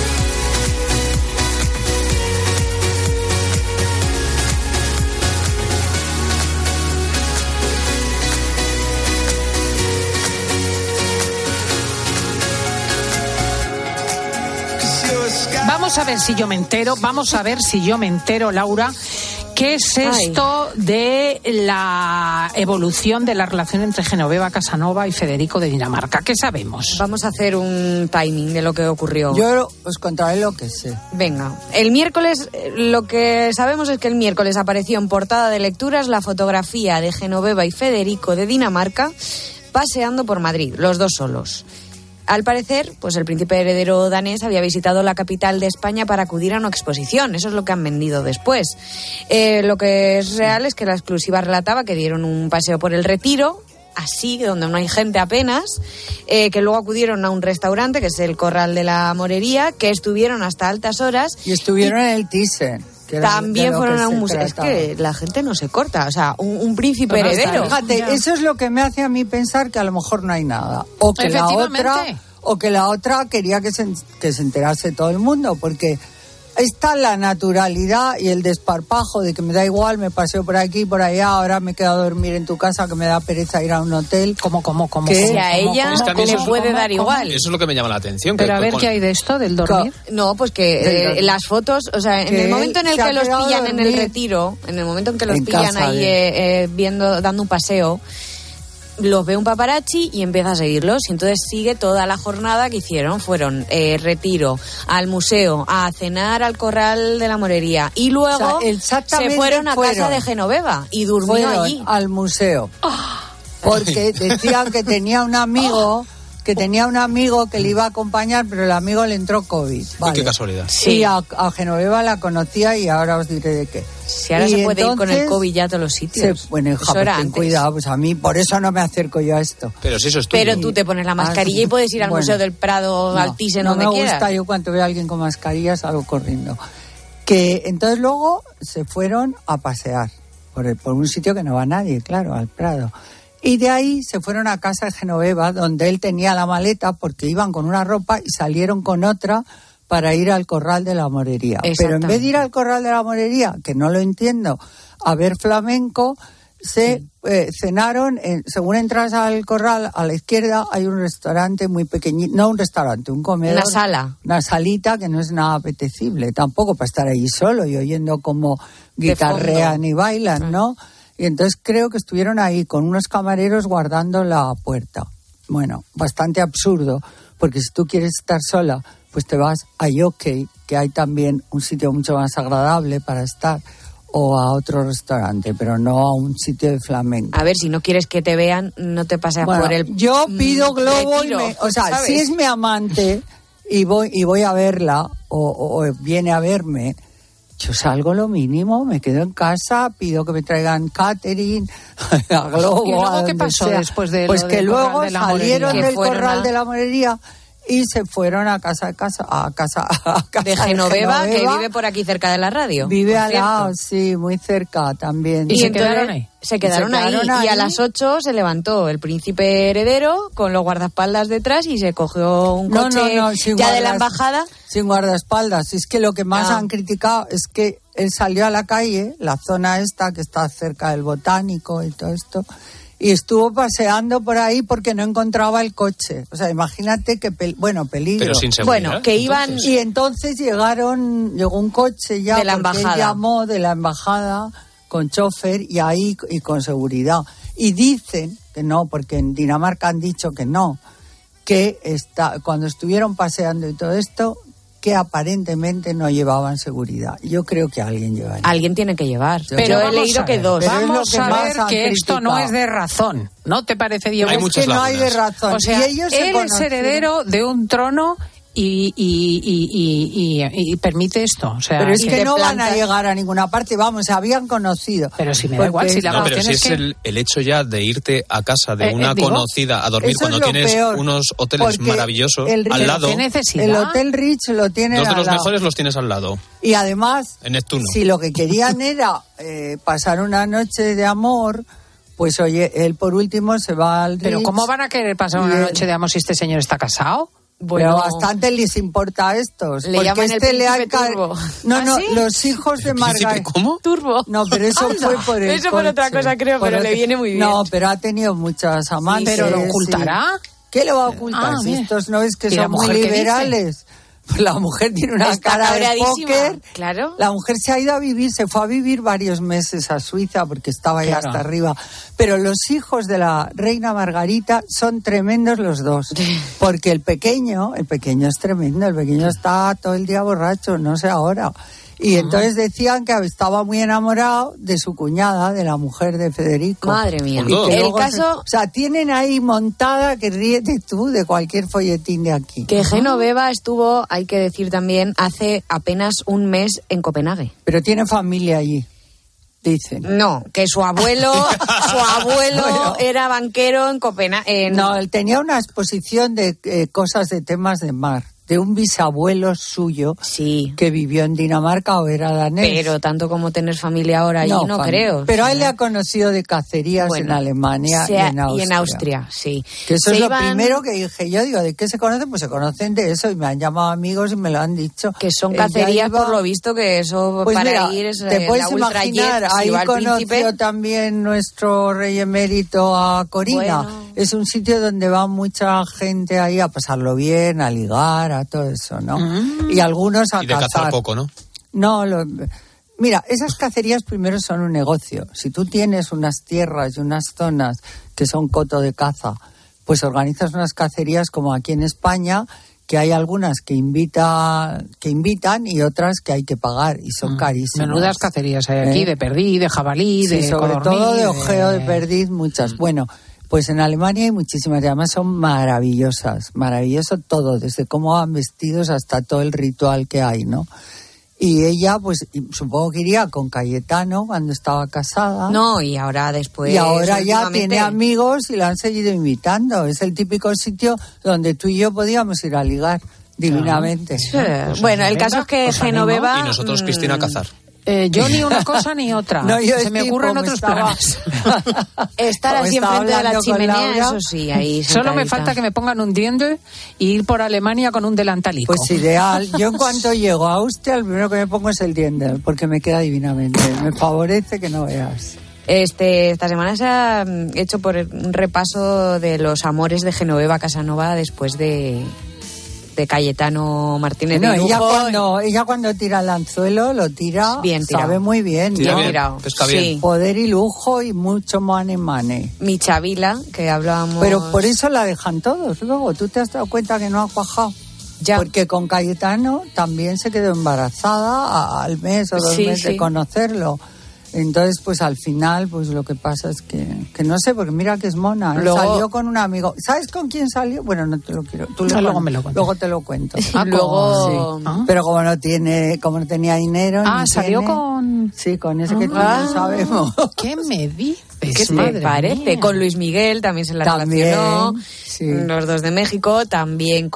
Vamos a ver si yo me entero, vamos a ver si yo me entero, Laura. ¿Qué es esto Ay. de la evolución de la relación entre Genoveva Casanova y Federico de Dinamarca? ¿Qué sabemos? Vamos a hacer un timing de lo que ocurrió. Yo os contaré lo que sé. Venga, el miércoles, lo que sabemos es que el miércoles apareció en portada de lecturas la fotografía de Genoveva y Federico de Dinamarca paseando por Madrid, los dos solos. Al parecer, pues el príncipe heredero danés había visitado la capital de España para acudir a una exposición. Eso es lo que han vendido después. Eh, lo que es real es que la exclusiva relataba que dieron un paseo por el Retiro, así, donde no hay gente apenas, eh, que luego acudieron a un restaurante, que es el Corral de la Morería, que estuvieron hasta altas horas. Y estuvieron y en el Thyssen. También fueron a un museo. Es que la gente no se corta, o sea, un, un príncipe no, heredero. Fíjate, ya. Eso es lo que me hace a mí pensar que a lo mejor no hay nada. O que la otra, o que la otra quería que se, que se enterase todo el mundo, porque está la naturalidad y el desparpajo de que me da igual, me paseo por aquí, por allá, ahora me quedo a dormir en tu casa, que me da pereza ir a un hotel. ¿Cómo, cómo, cómo? Que si a ella es que a mí le eso, puede dar ¿cómo? igual. Eso es lo que me llama la atención. Pero que, a ver, con... ¿qué hay de esto, del dormir? No, pues que eh, las fotos, o sea, en el momento en el que los pillan en el retiro, en el momento en que los pillan ahí eh, eh, viendo, dando un paseo, los ve un paparazzi y empieza a seguirlos, y entonces sigue toda la jornada que hicieron. Fueron eh, retiro, al museo, a cenar al Corral de la Morería, y luego o sea, se fueron a fueron, casa de Genoveva y durmió allí al museo, porque decían que tenía un amigo que tenía un amigo que le iba a acompañar, pero el amigo le entró COVID. Vale. Qué casualidad. Sí, a, a Genoveva la conocía y ahora os diré de qué. Si ahora y se puede entonces, ir con el COVID ya a todos los sitios. Se, bueno, hija, pues ten antes. cuidado, pues a mí por eso no me acerco yo a esto. Pero si eso es tuyo. Pero tú te pones la mascarilla ah, y puedes ir al bueno, Museo del Prado, no, al Thyssen, no donde me quieras. Gusta, yo cuando veo a alguien con mascarilla salgo corriendo. Que entonces luego se fueron a pasear por, el, por un sitio que no va nadie, claro, al Prado. Y de ahí se fueron a casa de Genoveva, donde él tenía la maleta, porque iban con una ropa y salieron con otra para ir al Corral de la Morería. Pero en vez de ir al Corral de la Morería, que no lo entiendo, a ver flamenco, se sí. eh, cenaron, en, según entras al Corral, a la izquierda hay un restaurante muy pequeñito, no un restaurante, un comedor. Una sala. Una salita que no es nada apetecible, tampoco para estar allí solo y oyendo cómo guitarrean y bailan, ¿no? Y entonces creo que estuvieron ahí con unos camareros guardando la puerta. Bueno, bastante absurdo, porque si tú quieres estar sola, pues te vas a Jockey, que hay también un sitio mucho más agradable para estar, o a otro restaurante, pero no a un sitio de flamenco. A ver, si no quieres que te vean, no te pases bueno, por el yo pido globo retiro, y me, o sea, ¿sabes? Si es mi amante y voy y voy a verla o, o, o viene a verme, yo salgo lo mínimo, me quedo en casa, pido que me traigan catering, a globo. ¿Y luego qué pasó sea. después de Pues lo que del luego de salieron del Corral a... de la Morería y se fueron a casa, a casa, a casa, a casa de Genoveva, de Genoveva, que vive por aquí cerca de la radio. Vive al lado, sí, muy cerca también. ¿Y, y se quedaron ahí? Se quedaron, se quedaron ahí, ahí y a las ocho se levantó el príncipe heredero con los guardaespaldas detrás y se cogió un coche no, no, no, ya guardas, de la embajada. Sin guardaespaldas. Es que lo que más ah. han criticado es que él salió a la calle, la zona esta que está cerca del Botánico y todo esto, y estuvo paseando por ahí porque no encontraba el coche. O sea, imagínate que, pe- bueno, peligro. Pero sin seguridad. Bueno, que iban... Entonces. Y entonces llegaron, llegó un coche ya, de la porque embajada. Él llamó de la embajada con chofer y ahí y con seguridad. Y dicen que no, porque en Dinamarca han dicho que no, que está, cuando estuvieron paseando y todo esto, que aparentemente no llevaban seguridad. Yo creo que alguien llevaría. Alguien tiene que llevar. Pero, pero he leído que dos. Vamos que a ver que, que esto criticado. no es de razón. ¿No te parece, Diego? Hay es muchas que no lagunas. hay de razón. O sea, y ellos él se es heredero de un trono y, y, y, y, y, y permite esto. O sea, pero es que que no plantas... van a llegar a ninguna parte. Vamos, se habían conocido. Pero si me da igual. Si la no, pero si es, es que... el, el hecho ya de irte a casa de eh, una eh, digo, conocida a dormir cuando tienes peor, unos hoteles maravillosos el, al lado. El Hotel Rich lo tiene Dos de los al lado. mejores los tienes al lado. Y además, en Neptuno. Si lo que querían era eh, pasar una noche de amor, pues oye, él por último se va al Rich. Pero ¿cómo van a querer pasar una noche de amor si este señor está casado? Bueno, pero bastante les importa a estos. Le porque llaman este el le ha príncipe turbo. No, ¿Ah, no, sí? los hijos de Margarita. ¿Cómo? Turbo. No, pero eso Anda. fue por el Eso por coche. otra cosa, creo, por pero otro... le viene muy bien. No, pero ha tenido muchas amantes. Sí, ¿pero lo ocultará? Sí. ¿Qué lo va a ocultar? Ah, si estos no es que ¿Y son la mujer muy qué liberales. Pues la mujer tiene una Está cara de cabreadísima. póker. Claro. La mujer se ha ido a vivir, se fue a vivir varios meses a Suiza porque estaba ya Claro. hasta arriba. Pero los hijos de la reina Margarita son tremendos los dos. Porque el pequeño, el pequeño es tremendo, el pequeño está todo el día borracho, no sé ahora. Y entonces decían que estaba muy enamorado de su cuñada, de la mujer de Federico. Madre mía. Y que El luego caso... se- o sea, tienen ahí montada, que ríete tú de cualquier folletín de aquí. Que Genoveva estuvo, hay que decir también, hace apenas un mes en Copenhague. Pero tiene familia allí. Dicen. No, que su abuelo, su abuelo bueno, era banquero en Copenhague. En... No, él tenía una exposición de eh, cosas de temas de mar, de un bisabuelo suyo sí. que vivió en Dinamarca o era danés. Pero tanto como tener familia ahora allí, no, no creo. Pero a él le ha conocido de cacerías bueno, en Alemania sea, y en Austria. Y en Austria, sí. Que eso se es iban... lo primero que dije. Yo digo, ¿de qué se conocen? Pues se conocen de eso y me han llamado amigos y me lo han dicho. Que son cacerías, iba... por lo visto, que eso pues para mira, ir es te puedes la imaginar, Ultrajet, ahí si conoció príncipe... también nuestro rey emérito a Corina. Bueno. Es un sitio donde va mucha gente ahí a pasarlo bien, a ligar, a todo eso, ¿no? Mm. Y algunos a y de cazar. cazar poco, ¿no? No, lo... mira, esas cacerías primero son un negocio. Si tú tienes unas tierras y unas zonas que son coto de caza, pues organizas unas cacerías como aquí en España, que hay algunas que invita, que invitan y otras que hay que pagar y son mm. carísimas. Menudas cacerías hay aquí, ¿eh? De perdiz, de jabalí, sí, de sobre codorniz, todo de ojeo, de, de perdiz, muchas. Mm. Bueno, pues en Alemania hay muchísimas, y además son maravillosas, maravilloso todo, desde cómo van vestidos hasta todo el ritual que hay, ¿no? Y ella, pues, supongo que iría con Cayetano cuando estaba casada. No, y ahora después... Y ahora ya últimamente... tiene amigos y la han seguido invitando. Es el típico sitio donde tú y yo podíamos ir a ligar divinamente. Sí. Pues bueno, el caso es que Genoveva... Y nosotros, Cristina, a cazar. Eh, yo ni una cosa ni otra. No, yo se me ocurren otros estaba... planes. Estar así enfrente de la chimenea, eso sí, ahí solo me falta que me pongan un diente y ir por Alemania con un delantalico. Pues ideal. Yo en cuanto llego a Austria, el primero que me pongo es el diente, porque me queda divinamente. Me favorece que no veas. Este, esta semana se ha hecho por un repaso de los amores de Genoveva Casanova después de... de Cayetano Martínez no, de Lujo. Ella cuando, ella cuando tira el anzuelo lo tira, bien tirado. Sabe muy bien. Bien ¿no? tirado. Está bien. Sí. Poder y lujo y mucho mane mane. Mi Chavila, que hablábamos... Pero por eso la dejan todos luego. ¿Tú te has dado cuenta que no ha cuajado? Ya. Porque con Cayetano también se quedó embarazada al mes o dos sí, meses sí. de conocerlo. Entonces, pues al final, pues lo que pasa es que, que no sé, porque mira que es mona. Luego, salió con un amigo. ¿Sabes con quién salió? Bueno, no te lo quiero. Tú no, luego me lo cuento. Luego te lo cuento. Ah, luego... Sí. ¿Ah? Pero como no tiene, como no tenía dinero. Ah, salió tiene, con. Sí, con ese ah, que tú no sabemos. ¿Qué me dices? ¿Qué te parece? Mía. Con Luis Miguel también se la también, relacionó. Sí. Los dos de México, también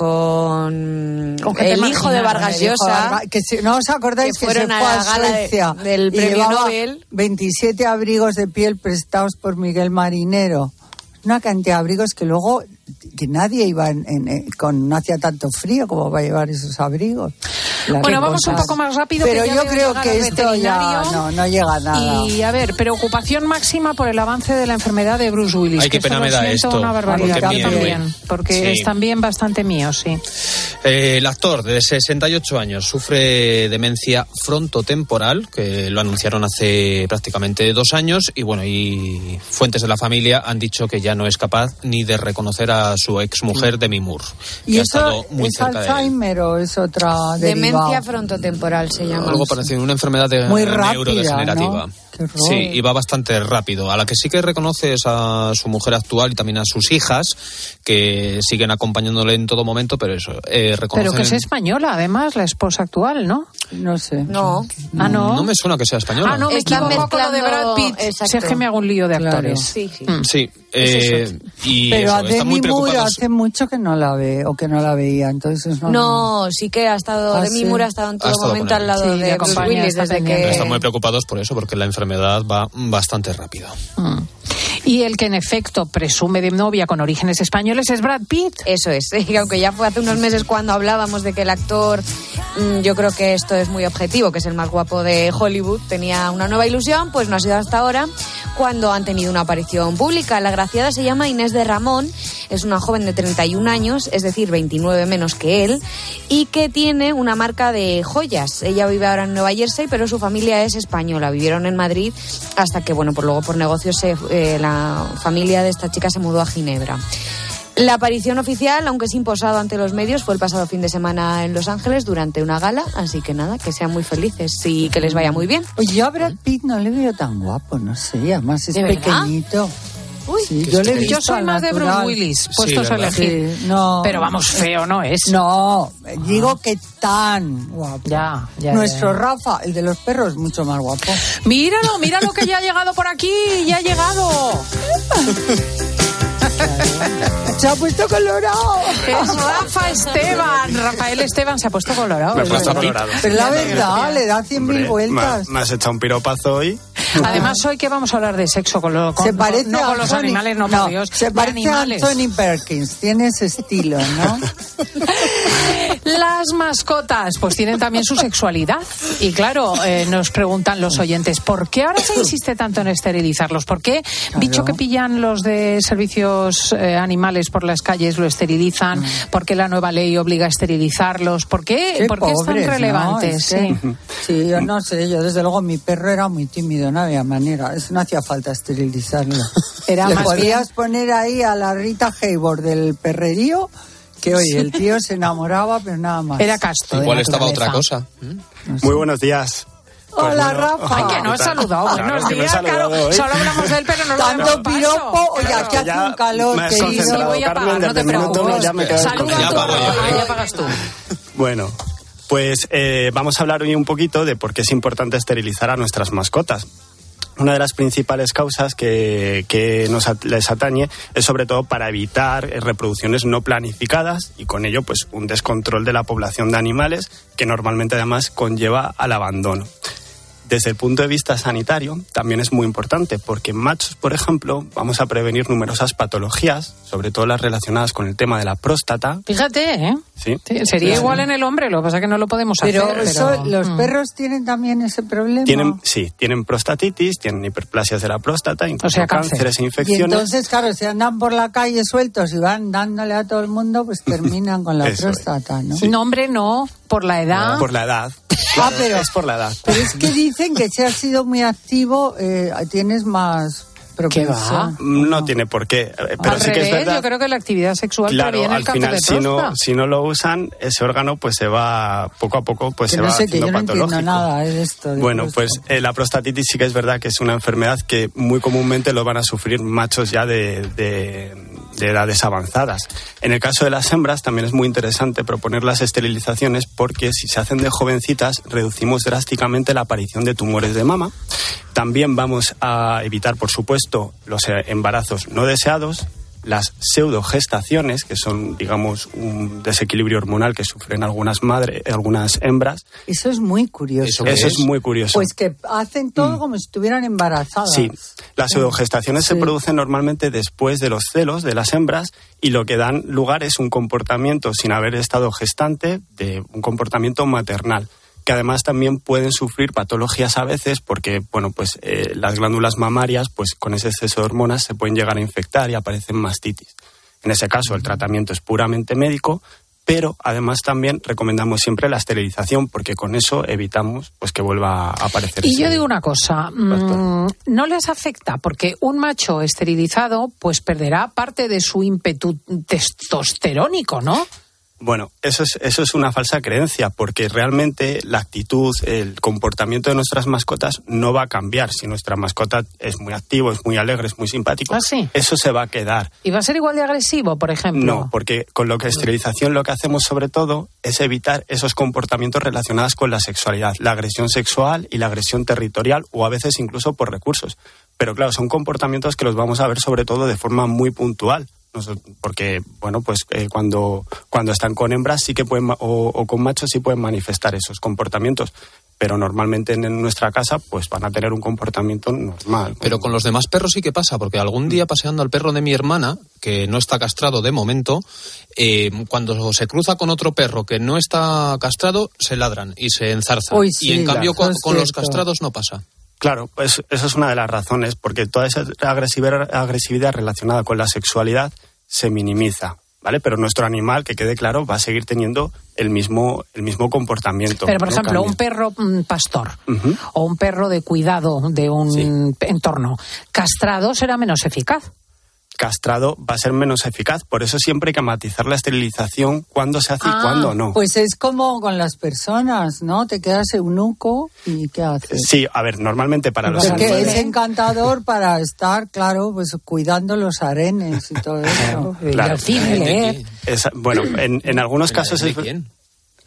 con el hijo de Vargas Llosa. Que si, no os acordáis que, que fueron se a fue la gala Suecia de, del premio Nobel. veintisiete abrigos de piel prestados por Miguel Marinero. Una cantidad de abrigos que luego que nadie iba en, en, con no hacía tanto frío como va a llevar esos abrigos. Las bueno, vamos cosas. Un poco más rápido. Pero que yo creo que esto ya no, no llega a nada. Y a ver, preocupación máxima por el avance de la enfermedad de Bruce Willis. Ay, qué pena me da esto. Una barbaridad porque también, porque sí. Es también bastante mío, sí. Eh, el actor de sesenta y ocho años sufre demencia frontotemporal, que lo anunciaron hace prácticamente dos años, y bueno, y fuentes de la familia han dicho que ya no es capaz ni de reconocer a su exmujer Demi Moore. ¿Y eso muy es Alzheimer o es otra demencia derivada? Frontotemporal se llama. Algo parecido, una enfermedad de, muy rápida, neurodegenerativa. ¿no? Sí, y va bastante rápido. A la que sí que reconoce es a su mujer actual y también a sus hijas, que siguen acompañándole en todo momento, pero eso, eh, reconocen... Pero que es española, además, la esposa actual, ¿no? No sé. No. Ah, no. No me suena que sea española. Ah, no, me Están equivoco con lo de Brad Pitt. Exacto. Si es que me hago un lío de actores. Claro. Sí, sí. Mm. Sí. Eh, y pero eso, a Demi Moore hace mucho que no la ve o que no la veía, entonces no. No, sí que ha estado ¿Ah, Demi sí? Moore ha estado en todo momento al lado sí, de Bruce Willis desde que están muy preocupados por eso, porque la enfermedad va bastante rápido. Mm. Y el que en efecto presume de novia con orígenes españoles es Brad Pitt. Eso es, y aunque ya fue hace unos meses cuando hablábamos de que el actor, yo creo que esto es muy objetivo, que es el más guapo de Hollywood, tenía una nueva ilusión, pues no ha sido hasta ahora cuando han tenido una aparición pública. La agraciada se llama Inés de Ramón, es una joven de treinta y un años, es decir, veintinueve menos que él, y que tiene una marca de joyas. Ella vive ahora en Nueva Jersey, pero su familia es española, vivieron en Madrid hasta que, bueno, pues luego por negocios se, eh, la familia de esta chica se mudó a Ginebra. La aparición oficial, aunque sin posado ante los medios, fue el pasado fin de semana en Los Ángeles durante una gala, así que nada, que sean muy felices y que les vaya muy bien. Oye, yo a Brad Pitt no le veo tan guapo, no sé, además es pequeñito. Uy, sí, yo, le yo soy más natural. De Bruce Willis, puestos sí, a elegir. Sí, no, pero vamos, feo no es. No, digo que tan guapo. Ya, ya. Nuestro ya. Rafa, el de los perros, mucho más guapo. Míralo, míralo que ya ha llegado por aquí, ya ha llegado. Se ha puesto colorado. Es Rafa Esteban. Rafael Esteban se ha puesto colorado. Me he puesto colorado. Pero la verdad, le da cien mil vueltas. Me, me has echado un piropazo hoy. Además, hoy que vamos a hablar de sexo con, lo, con, se parece no, a con los Anthony, animales, no, no, por Dios. Se parece animales. a Anthony Perkins, tiene ese estilo, ¿no? Las mascotas, pues tienen también su sexualidad. Y claro, eh, nos preguntan los oyentes, ¿por qué ahora se insiste tanto en esterilizarlos? ¿Por qué, claro. bicho que pillan los de servicios eh, animales por las calles lo esterilizan? Mm. ¿Por qué la nueva ley obliga a esterilizarlos? ¿Por qué, qué, ¿por qué pobres, es tan relevante? ¿no? Es que, sí. sí, yo no sé, yo desde luego mi perro era muy tímido, no había manera, eso no hacía falta esterilizarlo. Era Le más podías bien... poner ahí a la Rita Hayworth del perrerío, que oye, el tío se enamoraba, pero nada más. Era casto. Igual estaba otra cosa. No sé. Muy buenos días. Pues Hola, bueno, Rafa. Ay, que no has saludado. Claro, Buenos que días, saludado claro. hoy. Solo hablamos del pelo, no lo Tanto piropo, oye, claro. aquí hace un calor que Sí, voy a pagar, no te preocupes. Saluda tú, ya pagas tú. Bueno, pues eh, vamos a hablar hoy un poquito de por qué es importante esterilizar a nuestras mascotas. Una de las principales causas que, que nos les atañe es sobre todo para evitar reproducciones no planificadas y con ello pues un descontrol de la población de animales que normalmente además conlleva al abandono. Desde el punto de vista sanitario también es muy importante porque en machos, por ejemplo, vamos a prevenir numerosas patologías, sobre todo las relacionadas con el tema de la próstata. Fíjate, ¿eh? Sí. sí sería sí. igual en el hombre, lo que pasa es que no lo podemos pero hacer. Eso, pero ¿los mm. perros tienen también ese problema? Tienen, sí, tienen prostatitis, tienen hiperplasias de la próstata, incluso o sea, cánceres e infecciones. Y entonces, claro, si andan por la calle sueltos y van dándole a todo el mundo, pues terminan con la próstata, ¿no? Sí. No, hombre, no, por la edad. Por la edad. Claro, ah, pero, es por la edad. Pero es que dicen que si has sido muy activo, eh, tienes más propensión. No, no tiene por qué. Pero al sí revés, que es verdad. Yo creo que la actividad sexual claro, previene el cáncer final, de si próstata. no, si no lo usan, ese órgano pues se va, poco a poco, pues que se no va sé, haciendo que yo patológico. No entiendo nada de esto. De bueno, esto. pues eh, la prostatitis sí que es verdad que es una enfermedad que muy comúnmente lo van a sufrir machos ya de... de de edades avanzadas. En el caso de las hembras también es muy interesante proponer las esterilizaciones porque si se hacen de jovencitas reducimos drásticamente la aparición de tumores de mama. También vamos a evitar, por supuesto, los embarazos no deseados, las pseudogestaciones, que son, digamos, un desequilibrio hormonal que sufren algunas madres, algunas hembras. Eso es muy curioso. Eso, Eso es? es muy curioso. Pues que hacen todo mm. como si estuvieran embarazadas. Sí, las pseudogestaciones sí. se producen normalmente después de los celos de las hembras y lo que dan lugar es un comportamiento sin haber estado gestante, de un comportamiento maternal, que además también pueden sufrir patologías a veces porque, bueno, pues eh, las glándulas mamarias, pues con ese exceso de hormonas se pueden llegar a infectar y aparecen mastitis. En ese caso, el tratamiento es puramente médico, pero además también recomendamos siempre la esterilización porque con eso evitamos pues que vuelva a aparecer. Y ese, yo digo una cosa, mmm, no les afecta porque un macho esterilizado pues perderá parte de su ímpetu testosterónico, ¿no? Bueno, eso es, eso es una falsa creencia, porque realmente la actitud, el comportamiento de nuestras mascotas no va a cambiar. Si nuestra mascota es muy activo, es muy alegre, es muy simpático, ¿Ah, sí? eso se va a quedar. ¿Y va a ser igual de agresivo, por ejemplo? No, porque con lo que esterilización lo que hacemos sobre todo es evitar esos comportamientos relacionados con la sexualidad, la agresión sexual y la agresión territorial o a veces incluso por recursos. Pero claro, son comportamientos que los vamos a ver sobre todo de forma muy puntual. Porque, bueno, pues eh, cuando, cuando están con hembras sí que pueden, o, o con machos sí pueden manifestar esos comportamientos, pero normalmente en nuestra casa pues van a tener un comportamiento normal. Pero con los demás perros sí que pasa, porque algún día paseando al perro de mi hermana, que no está castrado de momento, eh, cuando se cruza con otro perro que no está castrado, se ladran y se enzarzan. Uy, sí, y en cambio con, es con los castrados no pasa. Claro, pues eso es una de las razones, porque toda esa agresividad, agresividad relacionada con la sexualidad se minimiza, ¿vale? Pero nuestro animal, que quede claro, va a seguir teniendo el mismo, el mismo comportamiento. Pero, por no ejemplo, cambia. un perro mm, pastor uh-huh. o un perro de cuidado de un sí. entorno castrado será menos eficaz. Castrado va a ser menos eficaz, por eso siempre hay que matizar la esterilización cuándo se hace ah, y cuándo no. Pues es como con las personas, ¿no? Te quedas eunuco y ¿qué haces? Sí, a ver, normalmente para los Porque animales... es encantador para estar, claro, pues cuidando los arenes y todo eso. Claro. Y al cine leer. Es, bueno, en, en algugos casos... ¿De es, quién?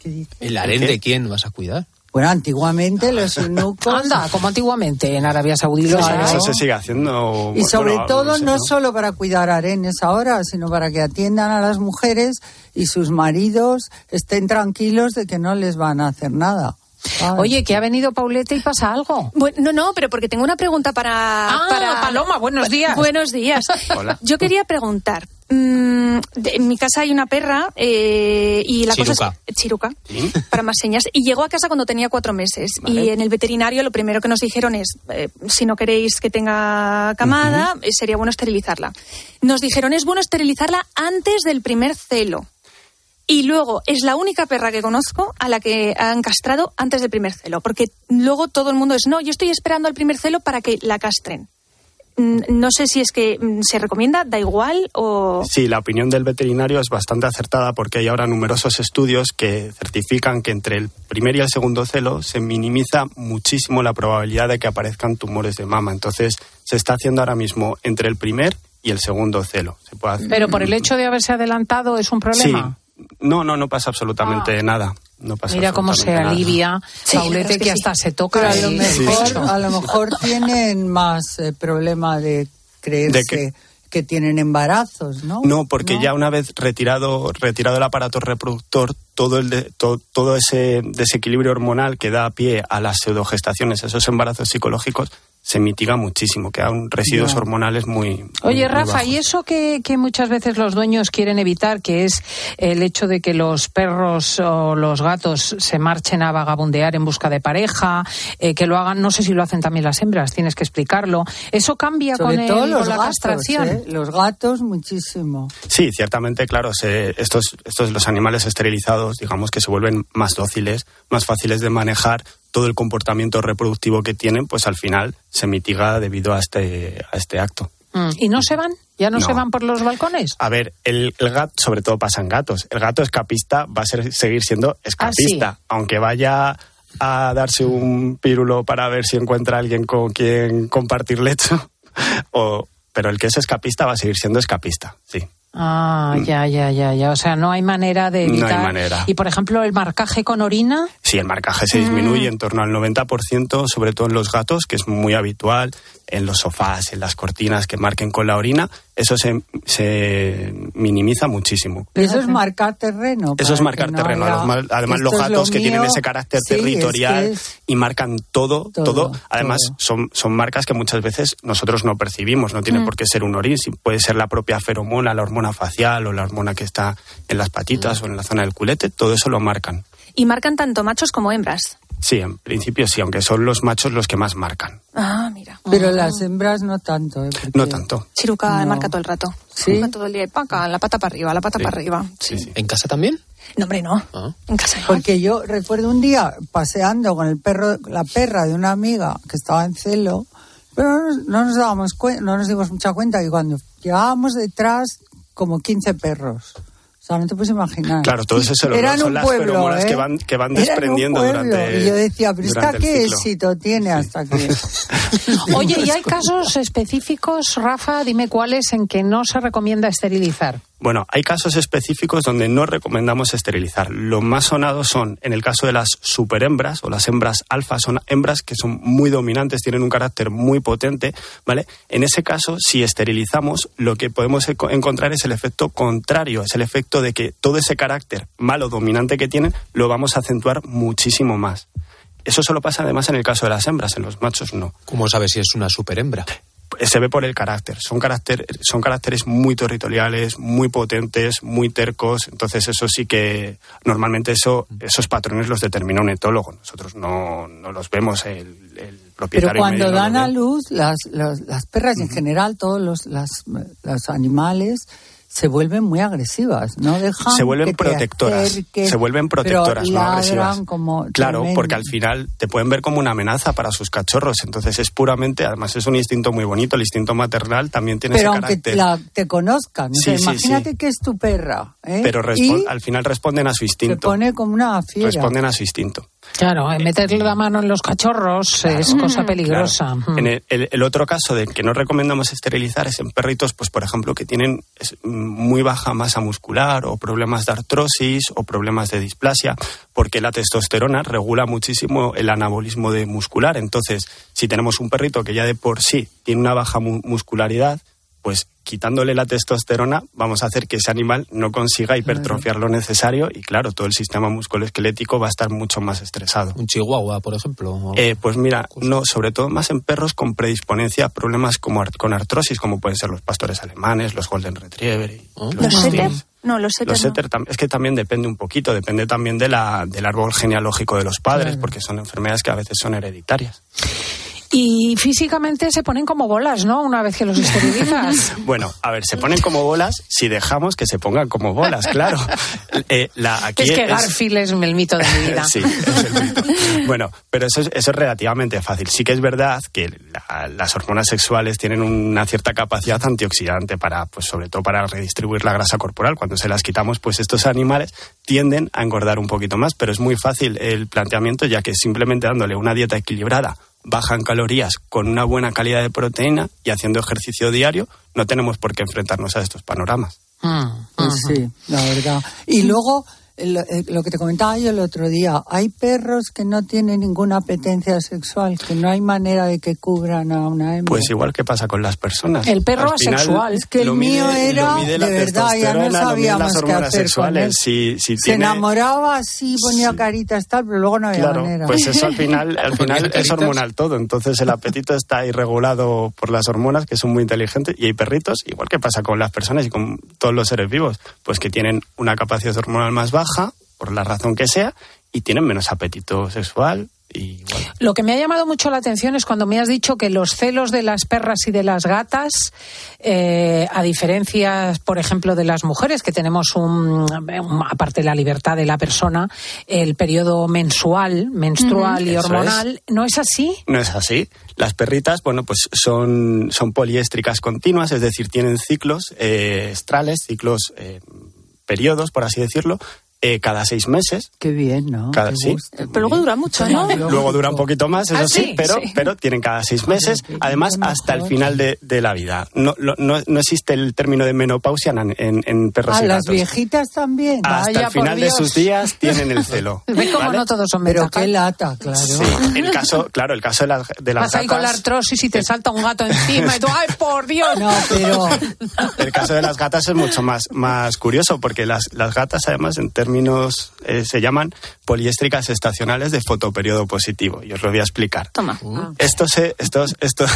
¿Qué dices? ¿El harén de quién vas a cuidar? Bueno, antiguamente los eunucos... Anda, como antiguamente en Arabia Saudí. Claro. Claro. Eso se sigue haciendo... Y sobre bueno, todo no, sé, no ¿no? solo para cuidar harenes ahora, sino para que atiendan a las mujeres y sus maridos estén tranquilos de que no les van a hacer nada. ¿Sabes? Oye, que ha venido Paulete y pasa algo. Bueno, no, no, pero porque tengo una pregunta para... Ah, para... Paloma, buenos días. Buenos días. Hola. Yo quería preguntar, mmm, de, en mi casa hay una perra eh, y la Chiruca. cosa es... Chiruca. ¿Sí? Para más señas. Y llegó a casa cuando tenía cuatro meses. Vale. Y en el veterinario lo primero que nos dijeron es, eh, si no queréis que tenga camada, uh-huh. eh, sería bueno esterilizarla. Nos dijeron, es bueno esterilizarla antes del primer celo. Y luego, es la única perra que conozco a la que han castrado antes del primer celo. Porque luego todo el mundo es, no, yo estoy esperando al primer celo para que la castren. No sé si es que se recomienda, da igual o... Sí, la opinión del veterinario es bastante acertada porque hay ahora numerosos estudios que certifican que entre el primer y el segundo celo se minimiza muchísimo la probabilidad de que aparezcan tumores de mama. Entonces, se está haciendo ahora mismo entre el primer y el segundo celo. Se puede hacer. Pero por el hecho de haberse adelantado es un problema. Sí. No, no, no pasa absolutamente ah. nada. No pasa Mira cómo se alivia, sí, Paulete, es que, que sí. hasta se toca. Pero a lo el mejor, pecho. a lo mejor tienen más eh, problema de creerse ¿De qué? que tienen embarazos, ¿no? No, porque ¿No? ya una vez retirado retirado el aparato reproductor, todo el de, to, todo ese desequilibrio hormonal que da pie a las pseudogestaciones, esos embarazos psicológicos, se mitiga muchísimo, quedan residuos no. hormonales muy, muy Oye, muy Rafa, bajos. ¿y eso que, que muchas veces los dueños quieren evitar, que es el hecho de que los perros o los gatos se marchen a vagabundear en busca de pareja, eh, que lo hagan, no sé si lo hacen también las hembras, tienes que explicarlo, ¿eso cambia Sobre con, el, todo los con la gatos, castración? ¿eh? Los gatos muchísimo. Sí, ciertamente, claro, se, estos, estos los animales esterilizados, digamos que se vuelven más dóciles, más fáciles de manejar. Todo el comportamiento reproductivo que tienen, pues al final se mitiga debido a este, a este acto. Mm. ¿Y no se van? ¿Ya no, No. se van por los balcones? A ver, el, el gato, sobre todo pasa en gatos, el gato escapista va a ser, seguir siendo escapista, ¿Ah, sí? aunque vaya a darse un pírulo para ver si encuentra a alguien con quien compartir lecho, o, pero el que es escapista va a seguir siendo escapista, sí. Ah, ya, ya, ya, ya. O sea, no hay manera de evitar. No hay manera. Y, por ejemplo, el marcaje con orina. Sí, el marcaje se disminuye mm. en torno al noventa por ciento, sobre todo en los gatos, que es muy habitual, en los sofás, en las cortinas que marquen con la orina. Eso se, se minimiza muchísimo. Eso es marcar terreno. Eso es marcar no terreno. Haya... Además, los gatos que mío, tienen ese carácter sí, territorial es es... y marcan todo, todo. todo. Además, todo. Son, son marcas que muchas veces nosotros no percibimos. No tiene mm. por qué ser un orín, puede ser la propia feromona, la hormona facial o la hormona que está en las patitas mm. o en la zona del culete. Todo eso lo marcan. ¿Y marcan tanto machos como hembras? Sí, en principio sí, aunque son los machos los que más marcan. Ah, mira. Pero las hembras no tanto, ¿eh? Porque... No tanto. Chiruca no. marca todo el rato. Sí. Marca todo el día y paca, la pata para arriba, la pata sí. para arriba. Sí. Sí, sí. ¿En casa también? No, hombre, no. Ah. En casa no. Porque yo recuerdo un día paseando con el perro, la perra de una amiga que estaba en celo, pero no, no nos dábamos cuenta, no nos dimos mucha cuenta que cuando llegábamos detrás como quince perros. O sea, no te puedes imaginar. Claro, todo eso se lo Eran son un las pueblo, feromonas ¿eh? que van, que van desprendiendo durante. Y yo decía, pero ¿esta qué ciclo? éxito tiene sí. hasta que. Oye, ¿y hay casos específicos, Rafa? Dime cuáles en que no se recomienda esterilizar. Bueno, hay casos específicos donde no recomendamos esterilizar. Los más sonados son, en el caso de las superhembras o las hembras alfa, son hembras que son muy dominantes, tienen un carácter muy potente, ¿vale? En ese caso, si esterilizamos, lo que podemos encontrar es el efecto contrario, es el efecto de que todo ese carácter malo, dominante que tienen, lo vamos a acentuar muchísimo más. Eso solo pasa además en el caso de las hembras, en los machos no. ¿Cómo sabes si es una superhembra? Se ve por el carácter. Son, carácter, son caracteres muy territoriales, muy potentes, muy tercos. Entonces eso sí que normalmente eso, esos patrones los determina un etólogo. Nosotros no, no los vemos, el, el propietario. Pero cuando medio dan no a luz, las, las, las perras y en general todos los, las, los animales se vuelven muy agresivas, ¿no dejan se vuelven que protectoras, acerques, se vuelven protectoras, pero no ladran agresivas. Como claro, tremendo. Porque al final te pueden ver como una amenaza para sus cachorros, entonces es puramente, además es un instinto muy bonito, el instinto maternal también tiene pero ese aunque carácter. la, te conozcan, sí, o sea, sí, imagínate sí. que es tu perra, ¿eh? Pero respon- al final responden a su instinto. Se pone como una fiera. Responden a su instinto. Claro, meterle la mano en los cachorros claro, es cosa peligrosa. Claro. En el, el, el otro caso del que no recomendamos esterilizar es en perritos, pues por ejemplo, que tienen muy baja masa muscular o problemas de artrosis o problemas de displasia, porque la testosterona regula muchísimo el anabolismo de muscular. Entonces, si tenemos un perrito que ya de por sí tiene una baja mu- muscularidad, pues quitándole la testosterona vamos a hacer que ese animal no consiga hipertrofiar lo necesario y claro, todo el sistema musculoesquelético va a estar mucho más estresado. ¿Un chihuahua, por ejemplo? Eh, pues mira, no, sobre todo más en perros con predisponencia a problemas como art- con artrosis, como pueden ser los pastores alemanes, los golden retriever. Y ¿Los, ¿Los setter? No, los setter Los setter no. Es que también depende un poquito, depende también de la, del árbol genealógico de los padres, claro. porque son enfermedades que a veces son hereditarias. Y físicamente se ponen como bolas, ¿no? Una vez que los esterilizas. Bueno, a ver, se ponen como bolas si dejamos que se pongan como bolas, claro. Eh, la, aquí es que es... Garfield es el mito de mi vida. Sí, es el mito. Bueno, pero eso es, eso es relativamente fácil. Sí que es verdad que la, las hormonas sexuales tienen una cierta capacidad antioxidante para, pues sobre todo para redistribuir la grasa corporal. Cuando se las quitamos, pues estos animales tienden a engordar un poquito más, pero es muy fácil el planteamiento, ya que simplemente dándole una dieta equilibrada, baja en calorías, con una buena calidad de proteína y haciendo ejercicio diario, no tenemos por qué enfrentarnos a estos panoramas. Mm, pues sí, la verdad. Y luego, lo, lo que te comentaba yo el otro día, hay perros que no tienen ninguna apetencia sexual, que no hay manera de que cubran a una hembra. Pues igual que pasa con las personas. El perro asexual. Es que el mide, mío era, de verdad, ya no sabíamos qué hacer con él. Si, si Se tiene... enamoraba así, ponía sí. caritas tal, pero luego no había claro, manera. Pues eso al final, al final es hormonal todo, entonces el apetito está irregulado por las hormonas, que son muy inteligentes, y hay perritos, igual que pasa con las personas y con todos los seres vivos, pues que tienen una capacidad hormonal más baja, por la razón que sea, y tienen menos apetito sexual. Y bueno. Lo que me ha llamado mucho la atención es cuando me has dicho que los celos de las perras y de las gatas, eh, a diferencia, por ejemplo, de las mujeres, que tenemos, un, un aparte de la libertad de la persona, el periodo mensual, menstrual uh-huh. y hormonal, es. ¿no es así? No es así. Las perritas, bueno, pues son, son poliéstricas continuas, es decir, tienen ciclos eh, estrales, ciclos, eh, periodos, por así decirlo, Eh, cada seis meses. Qué bien, ¿no? Cada, sí. Pero luego dura mucho, ¿no? Luego dura un poquito más, eso ¿Ah, sí? sí, pero, sí, pero tienen cada seis meses, además hasta el final de, de la vida. No, no, no existe el término de menopausia en, en, en perros ah, y gatos. Las viejitas también. Hasta Vaya, el final de sus días tienen el celo. ¿Ves cómo ¿vale? no todos son Pero ventajas? qué lata, claro. Sí, el caso, claro, el caso de las, de las Vas gatas... ahí con la artrosis y te salta un gato encima y tú, ¡ay, por Dios! No, pero... El caso de las gatas es mucho más, más curioso, porque las, las gatas, además, en términos... Eh, se llaman poliéstricas estacionales de fotoperiodo positivo, y os lo voy a explicar. Toma. Uh. Esto se... Esto, esto...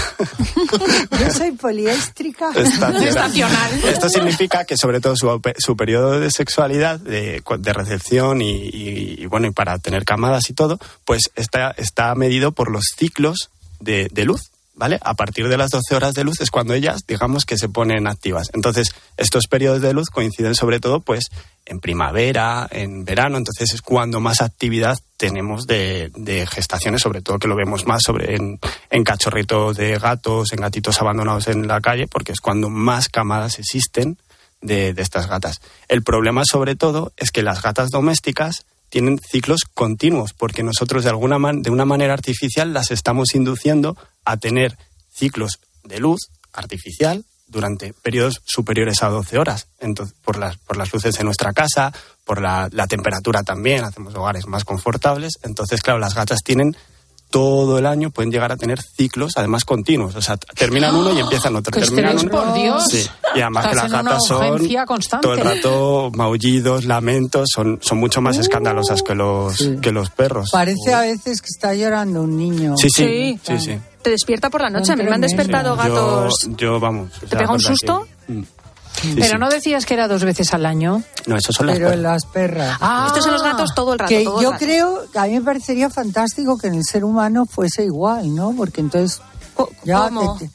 Yo soy poliéstrica. Estacional. Estacional. Esto significa que, sobre todo, su, su periodo de sexualidad, de, de recepción y, y, y, bueno, y para tener camadas y todo, pues está, está medido por los ciclos de, de luz. ¿Vale? A partir de las doce horas de luz es cuando ellas, digamos, que se ponen activas. Entonces, estos periodos de luz coinciden sobre todo, pues, en primavera, en verano. Entonces, es cuando más actividad tenemos de, de gestaciones, sobre todo que lo vemos más sobre en, en cachorritos de gatos, en gatitos abandonados en la calle, porque es cuando más camadas existen de, de estas gatas. El problema, sobre todo, es que las gatas domésticas tienen ciclos continuos, porque nosotros de alguna man- de una manera artificial las estamos induciendo a tener ciclos de luz artificial durante periodos superiores a doce horas. Entonces, por las, por las luces de nuestra casa, por la, la temperatura también, hacemos hogares más confortables. Entonces, claro, las gatas tienen todo el año, pueden llegar a tener ciclos, además continuos. O sea, terminan uno y empiezan otro. ¡Qué terminan estrés, uno. por Dios! Sí. Y además que las gatas son constante. todo el rato maullidos, lamentos, son, son mucho más escandalosas que los, sí. que los perros. Parece a veces que está llorando un niño. Sí, sí, sí, sí. sí. Te despierta por la noche. A mí me han despertado sí. gatos. Yo, yo vamos. ¿Te pega un susto? Que... Sí, Pero sí. no decías que era dos veces al año. No, eso son las Pero perras. las perras. Ah, estos son los gatos todo el rato. Que todo yo el rato. creo, a mí me parecería fantástico que en el ser humano fuese igual, ¿no? Porque entonces ya ¿Cómo? te, te,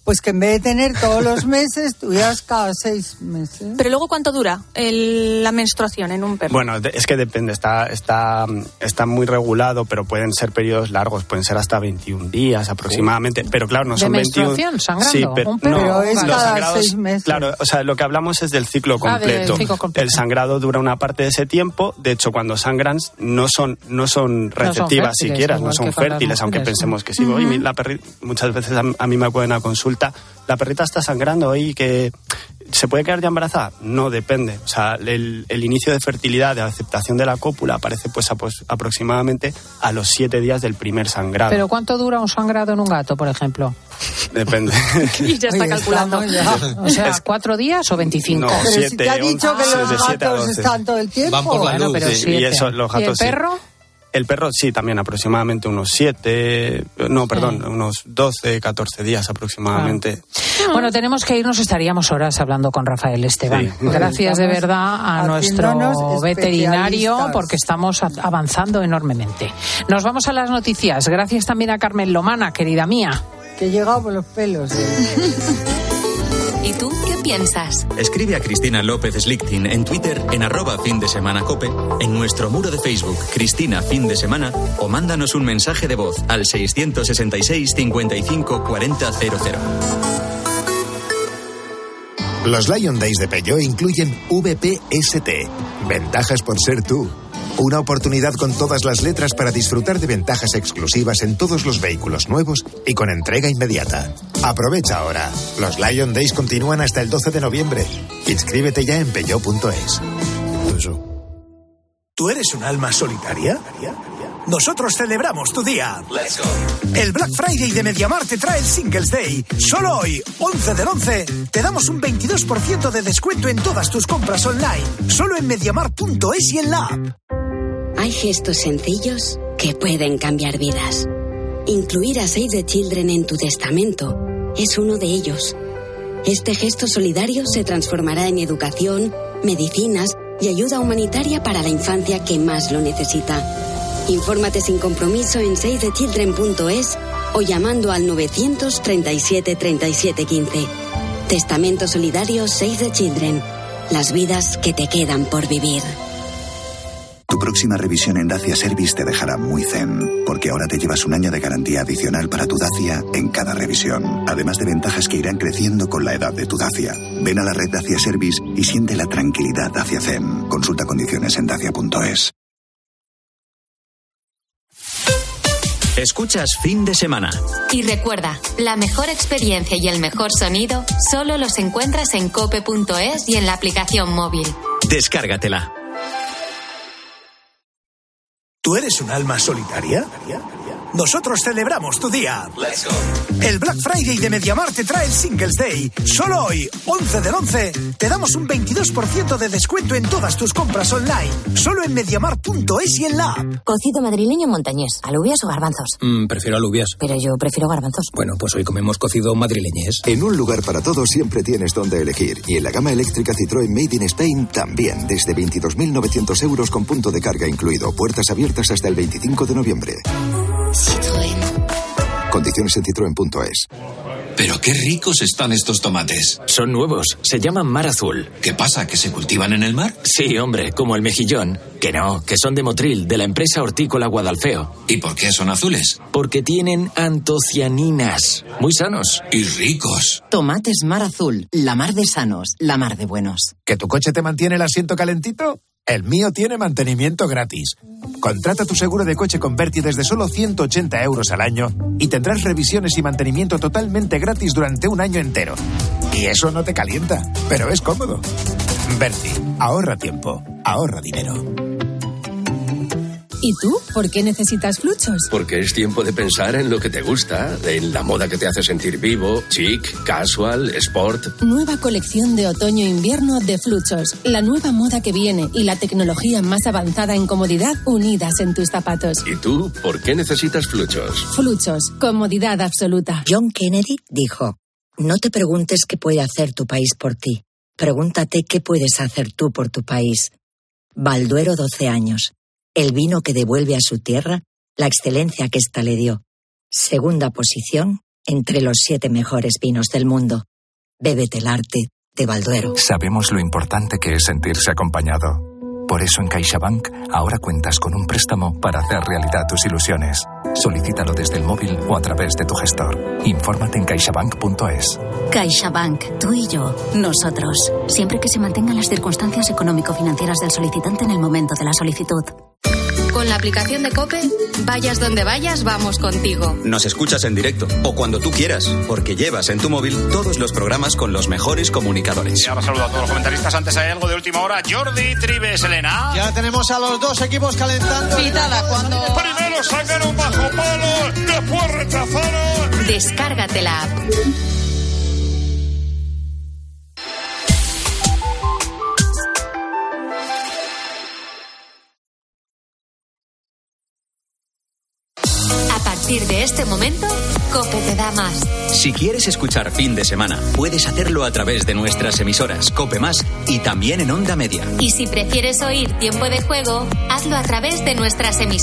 pues que en vez de tener todos los meses, tuvieras cada seis meses. Pero luego, ¿cuánto dura el, la menstruación en un perro? Bueno, es que depende, está, está, está muy regulado, pero pueden ser periodos largos, pueden ser hasta veintiún días aproximadamente, uh. pero claro, no son veintiún... ¿De menstruación sangrando? Sí, pero, un perro, no, es cada sangrados, seis meses. Claro, o sea, lo que hablamos es del ciclo completo. Ah, del ciclo completo. El sangrado dura una parte de ese tiempo, de hecho, cuando sangran no son, no son receptivas no son fértiles, siquiera, no son fértiles, aunque pensemos que sí. Uh-huh. Oye, la perrita, muchas veces a, a mí me acuerdan a consulta, la perrita está sangrando hoy, que ¿se puede quedar ya embarazada? No, depende. O sea, el, el inicio de fertilidad, de aceptación de la cópula, aparece pues, a, pues aproximadamente a los siete días del primer sangrado. ¿Pero cuánto dura un sangrado en un gato, por ejemplo? Depende. Y ya está Oye, calculando. Ya. O sea, es, ¿cuatro días o veinticinco? No, pero siete, si te ha dicho once, que los gatos están todo el tiempo. Van por la bueno, luz. pero sí, y eso, los gatos, ¿Y el perro? Sí. El perro sí, también aproximadamente unos siete, no, perdón, sí. unos doce, catorce días aproximadamente. Ah. Bueno, tenemos que irnos, estaríamos horas hablando con Rafael Esteban. Sí. Gracias de verdad a nuestro veterinario porque estamos avanzando enormemente. Nos vamos a las noticias. Gracias también a Carmen Lomana, querida mía. Que he llegado por los pelos. ¿eh? ¿Y tú qué piensas? Escribe a Cristina López Slichting en Twitter en arroba fin de semana cope, en nuestro muro de Facebook Cristina Fin de Semana o mándanos un mensaje de voz al seiscientos sesenta y seis cincuenta y cinco cuarenta cero cero. Los Lion Days de Peugeot incluyen V P S T, ventajas por ser tú. Una oportunidad con todas las letras para disfrutar de ventajas exclusivas en todos los vehículos nuevos y con entrega inmediata. Aprovecha ahora. Los Lion Days continúan hasta el doce de noviembre. Inscríbete ya en peugeot punto es. ¿Tú eres un alma solitaria? Nosotros celebramos tu día. Let's go. El Black Friday de MediaMarkt te trae el Singles Day. Solo hoy, once del once, te damos un veintidós por ciento de descuento en todas tus compras online. Solo en mediamarkt punto es y en la app. Hay gestos sencillos que pueden cambiar vidas. Incluir a Save the Children en tu testamento es uno de ellos. Este gesto solidario se transformará en educación, medicinas y ayuda humanitaria para la infancia que más lo necesita. Infórmate sin compromiso en save the children punto es o llamando al novecientos treinta y siete treinta y siete quince. Testamento solidario Save the Children. Las vidas que te quedan por vivir. Tu próxima revisión en Dacia Service te dejará muy zen, porque ahora te llevas un año de garantía adicional para tu Dacia en cada revisión, además de ventajas que irán creciendo con la edad de tu Dacia. Ven a la red Dacia Service y siente la tranquilidad Dacia Zen. Consulta condiciones en dacia punto es. Escuchas Fin de Semana. Y recuerda, la mejor experiencia y el mejor sonido solo los encuentras en cope punto es y en la aplicación móvil. Descárgatela. ¿Tú eres un alma solitaria? Nosotros celebramos tu día. Let's go. El Black Friday de MediaMarkt te trae el Singles Day. Solo hoy, once del once, te damos un veintidós por ciento de descuento en todas tus compras online. Solo en mediamarkt punto es y en la app. Cocido madrileño montañés, alubias o garbanzos. Mm, prefiero alubias. Pero yo prefiero garbanzos. Bueno, pues hoy comemos cocido madrileñés. En un lugar para todos siempre tienes donde elegir. Y en la gama eléctrica Citroën Made in Spain también. Desde veintidós mil novecientos euros con punto de carga incluido. Puertas abiertas hasta el veinticinco de noviembre. Citroën. Condiciones en citroen punto es. Pero qué ricos están estos tomates. Son nuevos, se llaman Mar Azul. ¿Qué pasa, que se cultivan en el mar? Sí, hombre, como el mejillón. Que no, que son de Motril, de la empresa hortícola Guadalfeo. ¿Y por qué son azules? Porque tienen antocianinas. Muy sanos. Y ricos. Tomates Mar Azul, la mar de sanos, la mar de buenos. ¿Que tu coche te mantiene el asiento calentito? El mío tiene mantenimiento gratis. Contrata tu seguro de coche con Berti desde solo ciento ochenta euros al año y tendrás revisiones y mantenimiento totalmente gratis durante un año entero. Y eso no te calienta, pero es cómodo. Berti, ahorra tiempo, ahorra dinero. ¿Y tú? ¿Por qué necesitas Fluchos? Porque es tiempo de pensar en lo que te gusta, en la moda que te hace sentir vivo, chic, casual, sport. Nueva colección de otoño-invierno de Fluchos. La nueva moda que viene y la tecnología más avanzada en comodidad unidas en tus zapatos. ¿Y tú? ¿Por qué necesitas Fluchos? Fluchos. Comodidad absoluta. John Kennedy dijo: no te preguntes qué puede hacer tu país por ti. Pregúntate qué puedes hacer tú por tu país. Balduero, doce años. El vino que devuelve a su tierra la excelencia que ésta le dio. Segunda posición, entre los siete mejores vinos del mundo. Bébete el arte de Balduero. Sabemos lo importante que es sentirse acompañado. Por eso en CaixaBank ahora cuentas con un préstamo para hacer realidad tus ilusiones. Solicítalo desde el móvil o a través de tu gestor. Infórmate en caixabank punto es. CaixaBank, tú y yo, nosotros. Siempre que se mantengan las circunstancias económico-financieras del solicitante en el momento de la solicitud. Con la aplicación de COPE, vayas donde vayas, vamos contigo. Nos escuchas en directo o cuando tú quieras, porque llevas en tu móvil todos los programas con los mejores comunicadores. Y ahora saludo a todos los comentaristas. Antes hay algo de última hora. Jordi, Tribes, Elena. Ya tenemos a los dos equipos calentando. Pitada cuando... Primero sacaron bajo palo, después rechazaron. Descárgate la app. A partir de este momento, COPE te da más. Si quieres escuchar Fin de Semana, puedes hacerlo a través de nuestras emisoras COPE Más y también en Onda Media. Y si prefieres oír Tiempo de Juego, hazlo a través de nuestras emisoras.